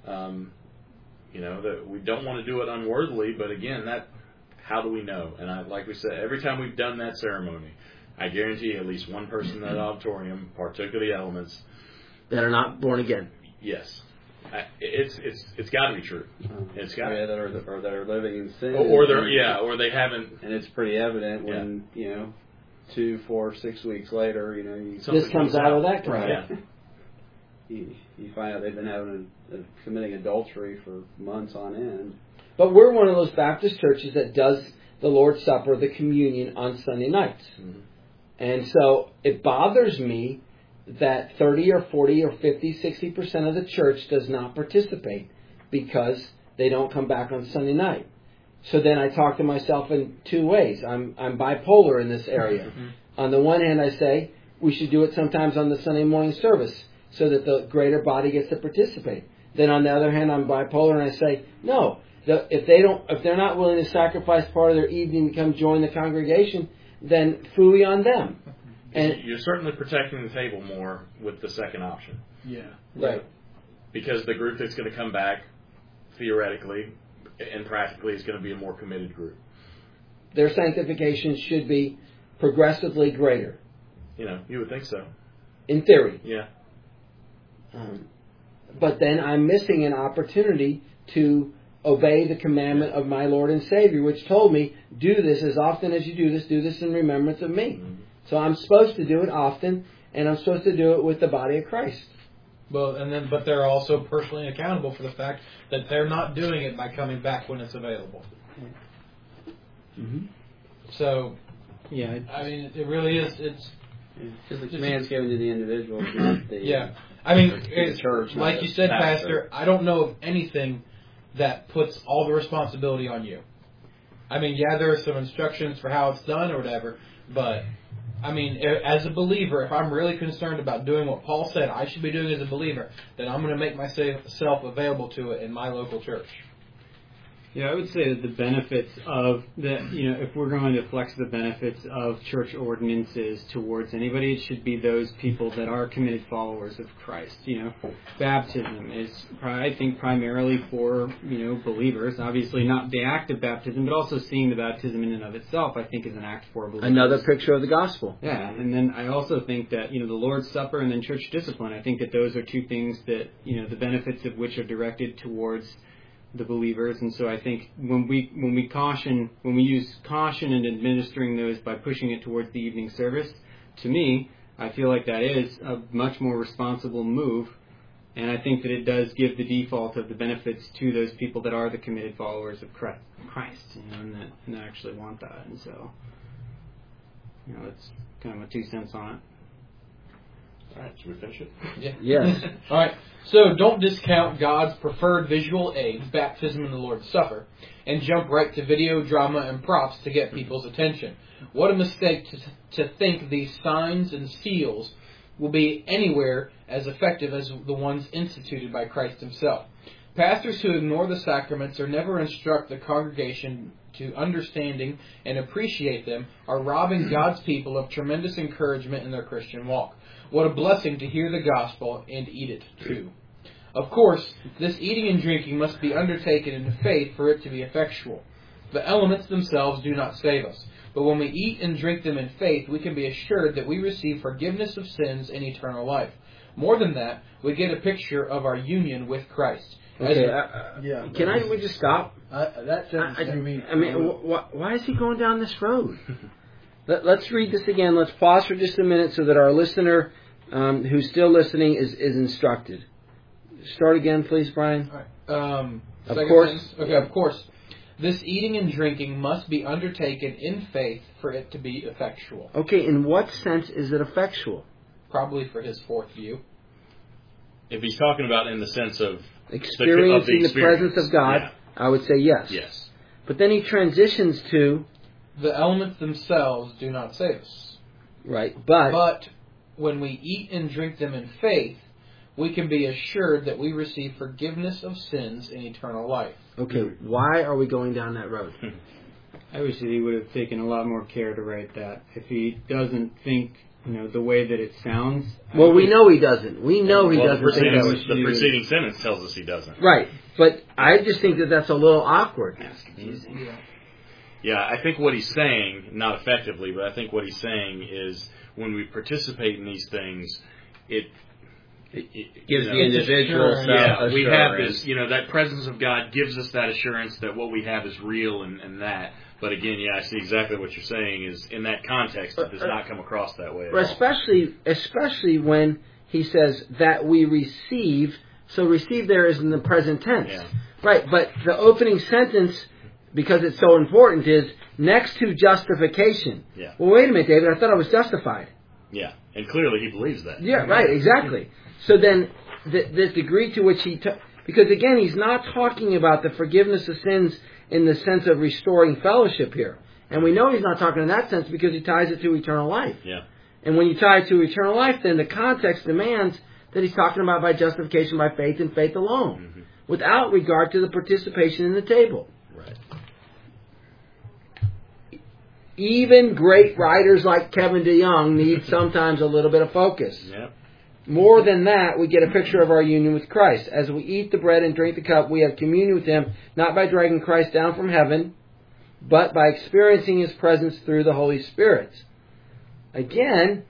Speaker 2: That we don't want to do it unworthily, but again, how do we know? And like we said, every time we've done that ceremony, I guarantee at least one person in that auditorium partook of the elements.
Speaker 1: That are not born again.
Speaker 2: Yes. It's got to be true. It's got
Speaker 5: that are living in sin,
Speaker 2: or they haven't.
Speaker 5: And it's pretty evident when 2, 4, 6 weeks later,
Speaker 1: this comes out of that crowd.
Speaker 2: Yeah.
Speaker 5: You find out they've been committing adultery for months on end.
Speaker 1: But we're one of those Baptist churches that does the Lord's Supper, the communion, on Sunday nights. Mm-hmm. And so it bothers me that 30 or 40 or 50, 60% of the church does not participate because they don't come back on Sunday night. So then I talk to myself in two ways. I'm bipolar in this area. Mm-hmm. On the one hand, I say we should do it sometimes on the Sunday morning service so that the greater body gets to participate. Then on the other hand, I'm bipolar and I say, no, if they're not willing to sacrifice part of their evening to come join the congregation, then phooey on them.
Speaker 2: And you're certainly protecting the table more with the second option.
Speaker 6: Yeah.
Speaker 1: Right.
Speaker 2: Because the group that's going to come back, theoretically and practically, is going to be a more committed group.
Speaker 1: Their sanctification should be progressively greater.
Speaker 2: You would think so.
Speaker 1: In theory.
Speaker 2: Yeah.
Speaker 1: But then I'm missing an opportunity to obey the commandment of my Lord and Savior, which told me, do this as often as you do this in remembrance of me. Mm-hmm. So I'm supposed to do it often, and I'm supposed to do it with the body of Christ.
Speaker 3: Well, but they're also personally accountable for the fact that they're not doing it by coming back when it's available.
Speaker 1: Mm-hmm.
Speaker 3: So, it really is. It's
Speaker 5: because the command's given to the individual, not the
Speaker 3: the
Speaker 5: church.
Speaker 3: Like you said, Pastor, I don't know of anything that puts all the responsibility on you. There are some instructions for how it's done or whatever, but as a believer, if I'm really concerned about doing what Paul said I should be doing as a believer, then I'm going to make myself available to it in my local church.
Speaker 4: Yeah, I would say that the benefits of if we're going to flex the benefits of church ordinances towards anybody, it should be those people that are committed followers of Christ. Baptism is, I think, primarily for, believers. Obviously not the act of baptism, but also seeing the baptism in and of itself, I think, is an act for believers.
Speaker 1: Another picture of the gospel.
Speaker 4: Yeah, and then I also think that, the Lord's Supper and then church discipline, I think that those are two things that, the benefits of which are directed towards the believers. And so I think when we use caution in administering those by pushing it towards the evening service, to me, I feel like that is a much more responsible move, and I think that it does give the default of the benefits to those people that are the committed followers of Christ, and that actually want that. And so, that's kind of my 2 cents on it.
Speaker 2: All right, should we finish it?
Speaker 3: Yeah.
Speaker 1: Yes.
Speaker 3: All right. So don't discount God's preferred visual aid, baptism and the Lord's Supper, and jump right to video, drama, and props to get people's attention. What a mistake to think these signs and seals will be anywhere as effective as the ones instituted by Christ himself. Pastors who ignore the sacraments or never instruct the congregation to understanding and appreciate them are robbing God's people of tremendous encouragement in their Christian walk. What a blessing to hear the gospel and eat it too. Of course, this eating and drinking must be undertaken in faith for it to be effectual. The elements themselves do not save us, but when we eat and drink them in faith, we can be assured that we receive forgiveness of sins and eternal life. More than that, we get a picture of our union with Christ.
Speaker 1: Okay, Can we just stop?
Speaker 6: That sounds to me.
Speaker 1: Why is he going down this road? Let's read this again. Let's pause for just a minute so that our listener who's still listening is instructed. Start again, please, Brian.
Speaker 3: All right.
Speaker 1: Of course.
Speaker 3: Okay, of course. This eating and drinking must be undertaken in faith for it to be effectual.
Speaker 1: Okay, in what sense is it effectual?
Speaker 3: Probably for his fourth view.
Speaker 2: If he's talking about in the sense of
Speaker 1: experiencing the presence of God, I would say yes.
Speaker 2: Yes.
Speaker 1: But then he transitions to
Speaker 3: the elements themselves do not save us.
Speaker 1: Right, but
Speaker 3: when we eat and drink them in faith, we can be assured that we receive forgiveness of sins and eternal life.
Speaker 1: Okay, why are we going down that road?
Speaker 4: I wish that he would have taken a lot more care to write that. If he doesn't think, the way that it sounds.
Speaker 1: Well, we know he doesn't. We know he doesn't think that was
Speaker 2: the preceding sentence tells us he doesn't.
Speaker 1: Right, but I just think that that's a little awkward.
Speaker 4: That's confusing.
Speaker 2: Yeah, I think what he's saying, not effectively, but I think what he's saying is when we participate in these things, it
Speaker 5: Gives the individual
Speaker 2: assurance. We have this, that presence of God gives us that assurance that what we have is real and that. But again, I see exactly what you're saying is in that context, it does not come across that way at all.
Speaker 1: Especially when he says that we receive. So receive there is in the present tense.
Speaker 2: Yeah.
Speaker 1: Right, but the opening sentence, because it's so important, is next to justification.
Speaker 2: Yeah.
Speaker 1: Well, wait a minute, David, I thought I was justified.
Speaker 2: Yeah, and clearly he believes that.
Speaker 1: Yeah, right, exactly. So then the degree to which because again, he's not talking about the forgiveness of sins in the sense of restoring fellowship here. And we know he's not talking in that sense because he ties it to eternal life.
Speaker 2: Yeah.
Speaker 1: And when you tie it to eternal life, then the context demands that he's talking about by justification by faith and faith alone, without regard to the participation in the table.
Speaker 2: Right.
Speaker 1: Even great writers like Kevin DeYoung need sometimes a little bit of focus.
Speaker 2: Yeah.
Speaker 1: More than that, we get a picture of our union with Christ. As we eat the bread and drink the cup, we have communion with Him, not by dragging Christ down from heaven, but by experiencing His presence through the Holy Spirit. Again,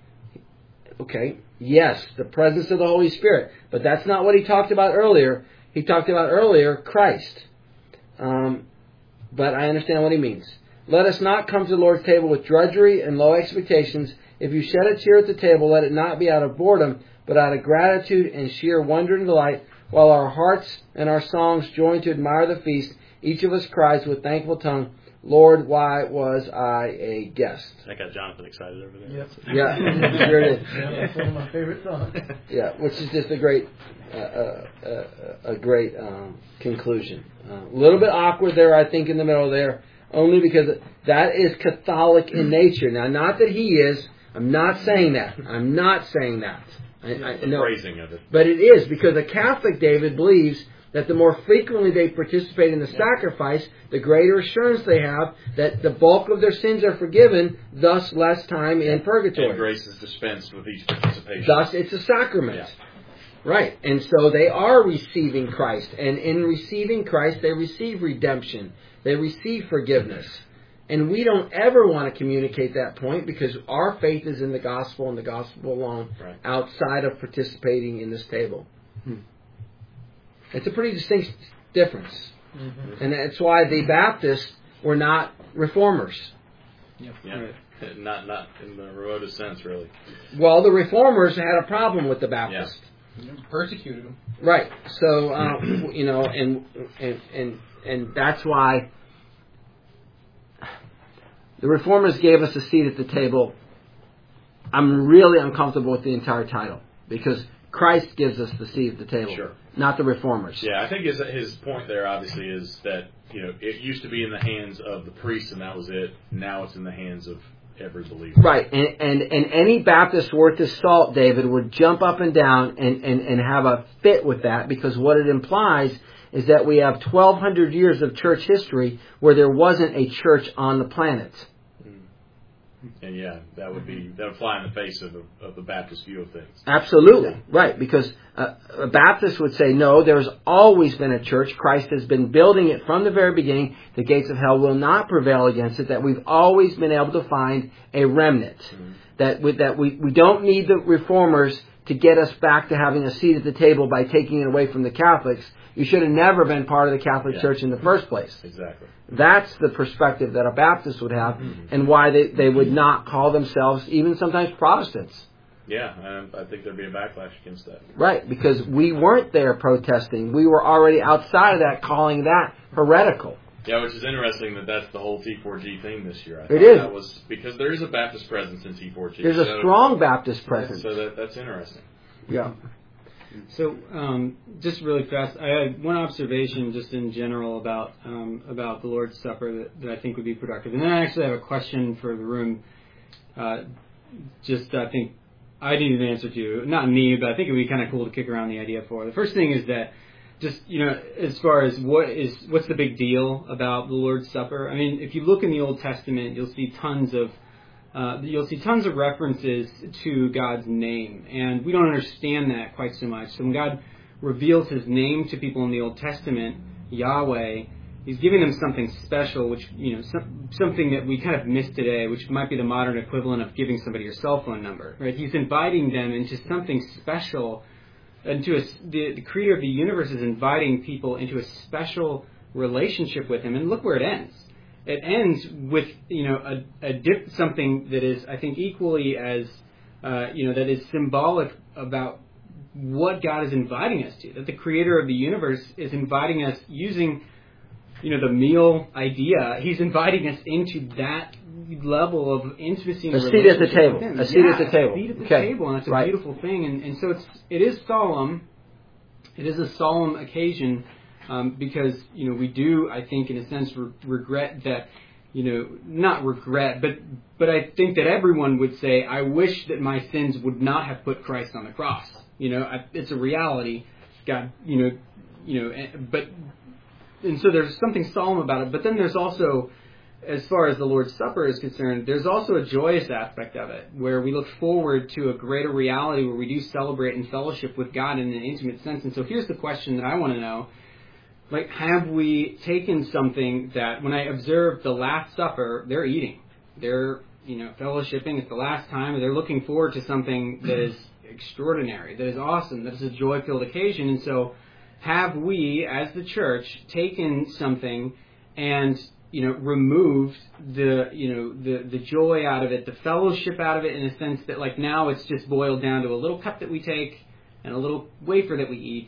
Speaker 1: yes, the presence of the Holy Spirit. But that's not what he talked about earlier. He talked about earlier Christ. But I understand what he means. Let us not come to the Lord's table with drudgery and low expectations. If you shed a tear at the table, let it not be out of boredom, but out of gratitude and sheer wonder and delight, while our hearts and our songs join to admire the feast. Each of us cries with thankful tongue, Lord, why was I a guest?
Speaker 2: That got Jonathan excited over there.
Speaker 6: Yep.
Speaker 1: Yeah, sure it is.
Speaker 6: Yeah, that's one of my favorite songs.
Speaker 1: Yeah, which is just a great conclusion. A little bit awkward there, I think, in the middle there, only because that is Catholic in nature. Now, not that he is. I'm not saying that. I'm not saying that.
Speaker 2: The phrasing of it.
Speaker 1: But it is, because a Catholic, David, believes that the more frequently they participate in the sacrifice, the greater assurance they have that the bulk of their sins are forgiven, thus less time in purgatory.
Speaker 2: And grace is dispensed with each participation.
Speaker 1: Thus, it's a sacrament.
Speaker 2: Yeah.
Speaker 1: Right. And so they are receiving Christ. And in receiving Christ, they receive redemption. They receive forgiveness. And we don't ever want to communicate that point because our faith is in the gospel and the gospel alone,
Speaker 2: right,
Speaker 1: outside of participating in this table. It's a pretty distinct difference. Mm-hmm. And that's why the Baptists were not reformers.
Speaker 2: Yep. Yeah. Right. Not in the remotest sense, really.
Speaker 1: Well, the reformers had a problem with the Baptists.
Speaker 3: Yeah. Persecuted them.
Speaker 1: Right. So, and that's why the reformers gave us a seat at the table. I'm really uncomfortable with the entire title because Christ gives us the seat at the table,
Speaker 2: sure,
Speaker 1: not the reformers.
Speaker 2: Yeah, I think his point there obviously is that it used to be in the hands of the priests and that was it. Now it's in the hands of every believer.
Speaker 1: Right, and any Baptist worth his salt, David, would jump up and down and have a fit with that because what it implies is that we have 1,200 years of church history where there wasn't a church on the planet.
Speaker 2: And that would fly in the face of the Baptist view of things.
Speaker 1: Absolutely, right, because a Baptist would say, no, there's always been a church. Christ has been building it from the very beginning. The gates of hell will not prevail against it, that we've always been able to find a remnant. Mm-hmm. That we don't need the reformers to get us back to having a seat at the table by taking it away from the Catholics. You should have never been part of the Catholic Church in the first place.
Speaker 2: Exactly.
Speaker 1: That's the perspective that a Baptist would have, and why they would not call themselves even sometimes Protestants.
Speaker 2: Yeah, and I think there'd be a backlash against that.
Speaker 1: Right, because we weren't there protesting. We were already outside of that, calling that heretical.
Speaker 2: Yeah, which is interesting that's the whole T4G thing this year. I thought
Speaker 1: it is.
Speaker 2: That was because there is a Baptist presence in T4G.
Speaker 1: There's a strong Baptist presence.
Speaker 2: So that's interesting.
Speaker 1: Yeah.
Speaker 4: So, just really fast, I had one observation just in general about the Lord's Supper that I think would be productive. And then I actually have a question for the room. I think I need an answer to. Not me, but I think it would be kind of cool to kick around the idea for. The first thing is that just, as far as what's the big deal about the Lord's Supper? I mean, if you look in the Old Testament, you'll see tons of references to God's name, and we don't understand that quite so much. So when God reveals His name to people in the Old Testament, Yahweh, He's giving them something special, which, something that we kind of miss today, which might be the modern equivalent of giving somebody your cell phone number, right? He's inviting them into something special, the creator of the universe is inviting people into a special relationship with him, and look where it ends. It ends with, something that is, I think, equally as, that is symbolic about what God is inviting us to, that the creator of the universe is inviting us using the meal idea. He's inviting us into that level of intimacy and
Speaker 1: a seat at the table.
Speaker 4: A seat at the table, and it's a beautiful thing. And so it is solemn. It is a solemn occasion because we do, I think, in a sense, regret that. Not regret, but I think that everyone would say, I wish that my sins would not have put Christ on the cross. It's a reality. God, and so there's something solemn about it. But then there's also, as far as the Lord's Supper is concerned, there's also a joyous aspect of it, where we look forward to a greater reality, where we do celebrate and fellowship with God in an intimate sense. And so here's the question that I want to know. Have we taken something that, when I observe the Last Supper, they're eating, they're, fellowshipping, it's the last time, and they're looking forward to something that is extraordinary, that is awesome, that is a joy-filled occasion. And so have we, as the church, taken something and, removed the joy out of it, the fellowship out of it, in a sense that, now it's just boiled down to a little cup that we take and a little wafer that we eat?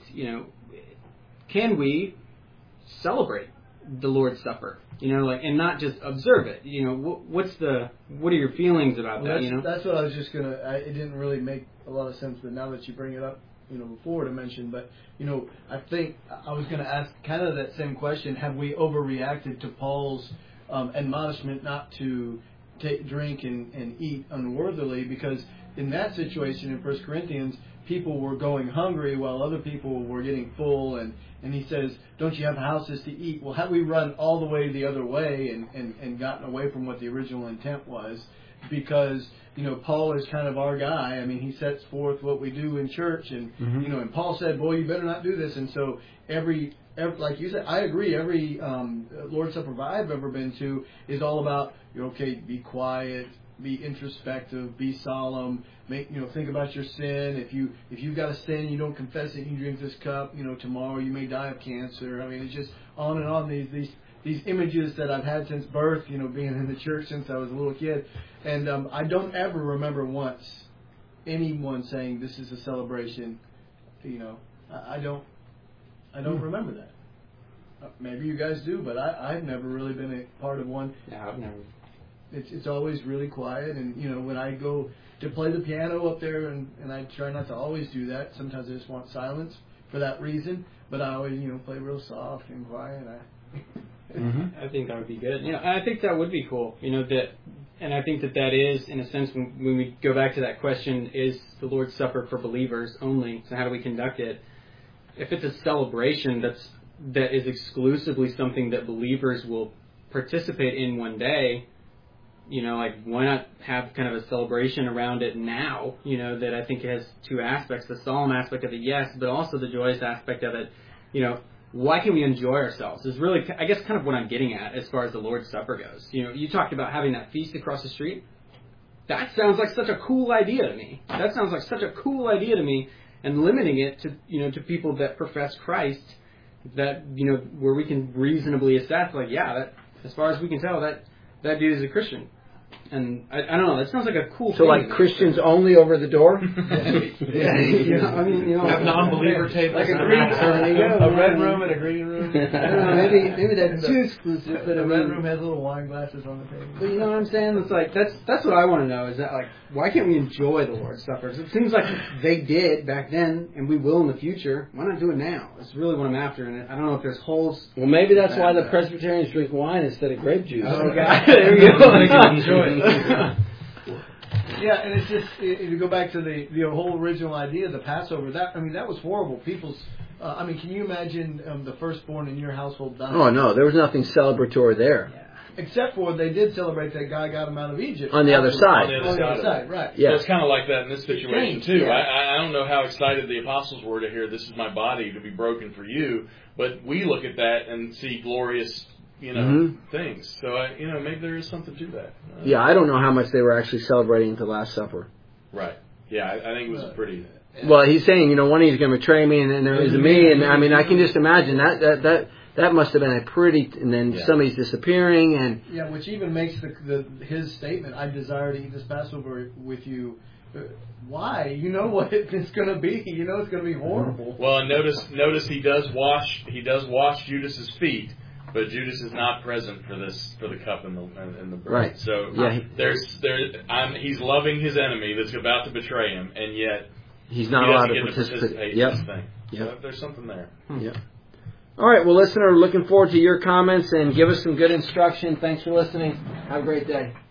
Speaker 4: Can we celebrate the Lord's Supper, and not just observe it? What are your feelings about that?
Speaker 6: That's what I was just it didn't really make a lot of sense, but now that you bring it up, before to mention, but I think I was going to ask kind of that same question: have we overreacted to Paul's admonishment not to drink and eat unworthily? Because in that situation in 1 Corinthians, people were going hungry while other people were getting full, and he says, don't you have houses to eat? Well, have we run all the way the other way and gotten away from what the original intent was? Because, Paul is kind of our guy. I mean, he sets forth what we do in church, and, and Paul said, boy, you better not do this. And so every like you said, I agree, every Lord's Supper I've ever been to is all about, be quiet, be introspective, be solemn, think about your sin. If you've got a sin, you don't confess it, you drink this cup, tomorrow you may die of cancer. I mean, it's just on and on, these images that I've had since birth, being in the church since I was a little kid. And I don't ever remember once anyone saying this is a celebration. I don't remember that. Maybe you guys do, but I've never really been a part of one.
Speaker 4: Yeah, I've never.
Speaker 6: It's always really quiet, and when I go to play the piano up there, and I try not to always do that. Sometimes I just want silence for that reason, but I always play real soft and quiet.
Speaker 4: I think that would be good. I think that would be cool. And I think that is, in a sense, when we go back to that question, is the Lord's Supper for believers only? So how do we conduct it? If it's a celebration that is exclusively something that believers will participate in one day, why not have kind of a celebration around it now? That I think has two aspects: the solemn aspect of it, yes, but also the joyous aspect of it. Why can we enjoy ourselves? Is really, I guess, kind of what I'm getting at as far as the Lord's Supper goes. You talked about having that feast across the street. That sounds like such a cool idea to me. And limiting it to to people that profess Christ, that where we can reasonably assess, that as far as we can tell, that dude is a Christian. And I don't know. That sounds like a cool thing.
Speaker 1: So, like Christians only over the door?
Speaker 6: Have non-believer tables,
Speaker 3: like a
Speaker 6: red room and a green room.
Speaker 1: Maybe that's too exclusive. But
Speaker 6: the red room has little wine glasses on the table.
Speaker 4: But you know what I'm saying? It's like that's what I want to know. Is that why can't we enjoy the Lord's Supper? It seems like they did back then, and we will in the future. Why not do it now? It's really what I'm after, and I don't know if there's holes.
Speaker 1: Well, maybe that's why the Presbyterians drink wine instead of grape juice.
Speaker 4: Oh, God. There we go.
Speaker 3: They can enjoy it.
Speaker 6: Yeah, and it's just, if you go back to the whole original idea, the Passover, that was horrible. People's, can you imagine the firstborn in your household dying?
Speaker 1: Oh, no, there was nothing celebratory there.
Speaker 6: Yeah. Except for they did celebrate that God got him out of Egypt.
Speaker 1: On the other side.
Speaker 6: On the other side, right.
Speaker 1: Yeah.
Speaker 2: So it's kind of like that in this situation too.
Speaker 6: Yeah.
Speaker 2: I don't know how excited the apostles were to hear this is my body to be broken for you, but we look at that and see glorious, things. So maybe there is something to that.
Speaker 1: Yeah, I don't know how much they were actually celebrating at the Last Supper.
Speaker 2: Right. Yeah, I think it was a pretty.
Speaker 1: Well, he's saying, one of you's going to betray me, and then there is me, and I mean, I can just imagine that must have been a pretty, and then somebody's disappearing, and
Speaker 6: yeah, which even makes his statement, "I desire to eat this Passover with you." Why? You know what it's going to be. You know it's going to be horrible.
Speaker 2: Well, and notice he does wash Judas's feet, but Judas is not present for the cup and the bread.
Speaker 1: Right.
Speaker 2: So he's loving his enemy that's about to betray him, and yet
Speaker 1: he's not allowed to participate.
Speaker 2: in this thing. So there's something there.
Speaker 1: Yep. All right, well, listener, looking forward to your comments, and give us some good instruction. Thanks for listening. Have a great day.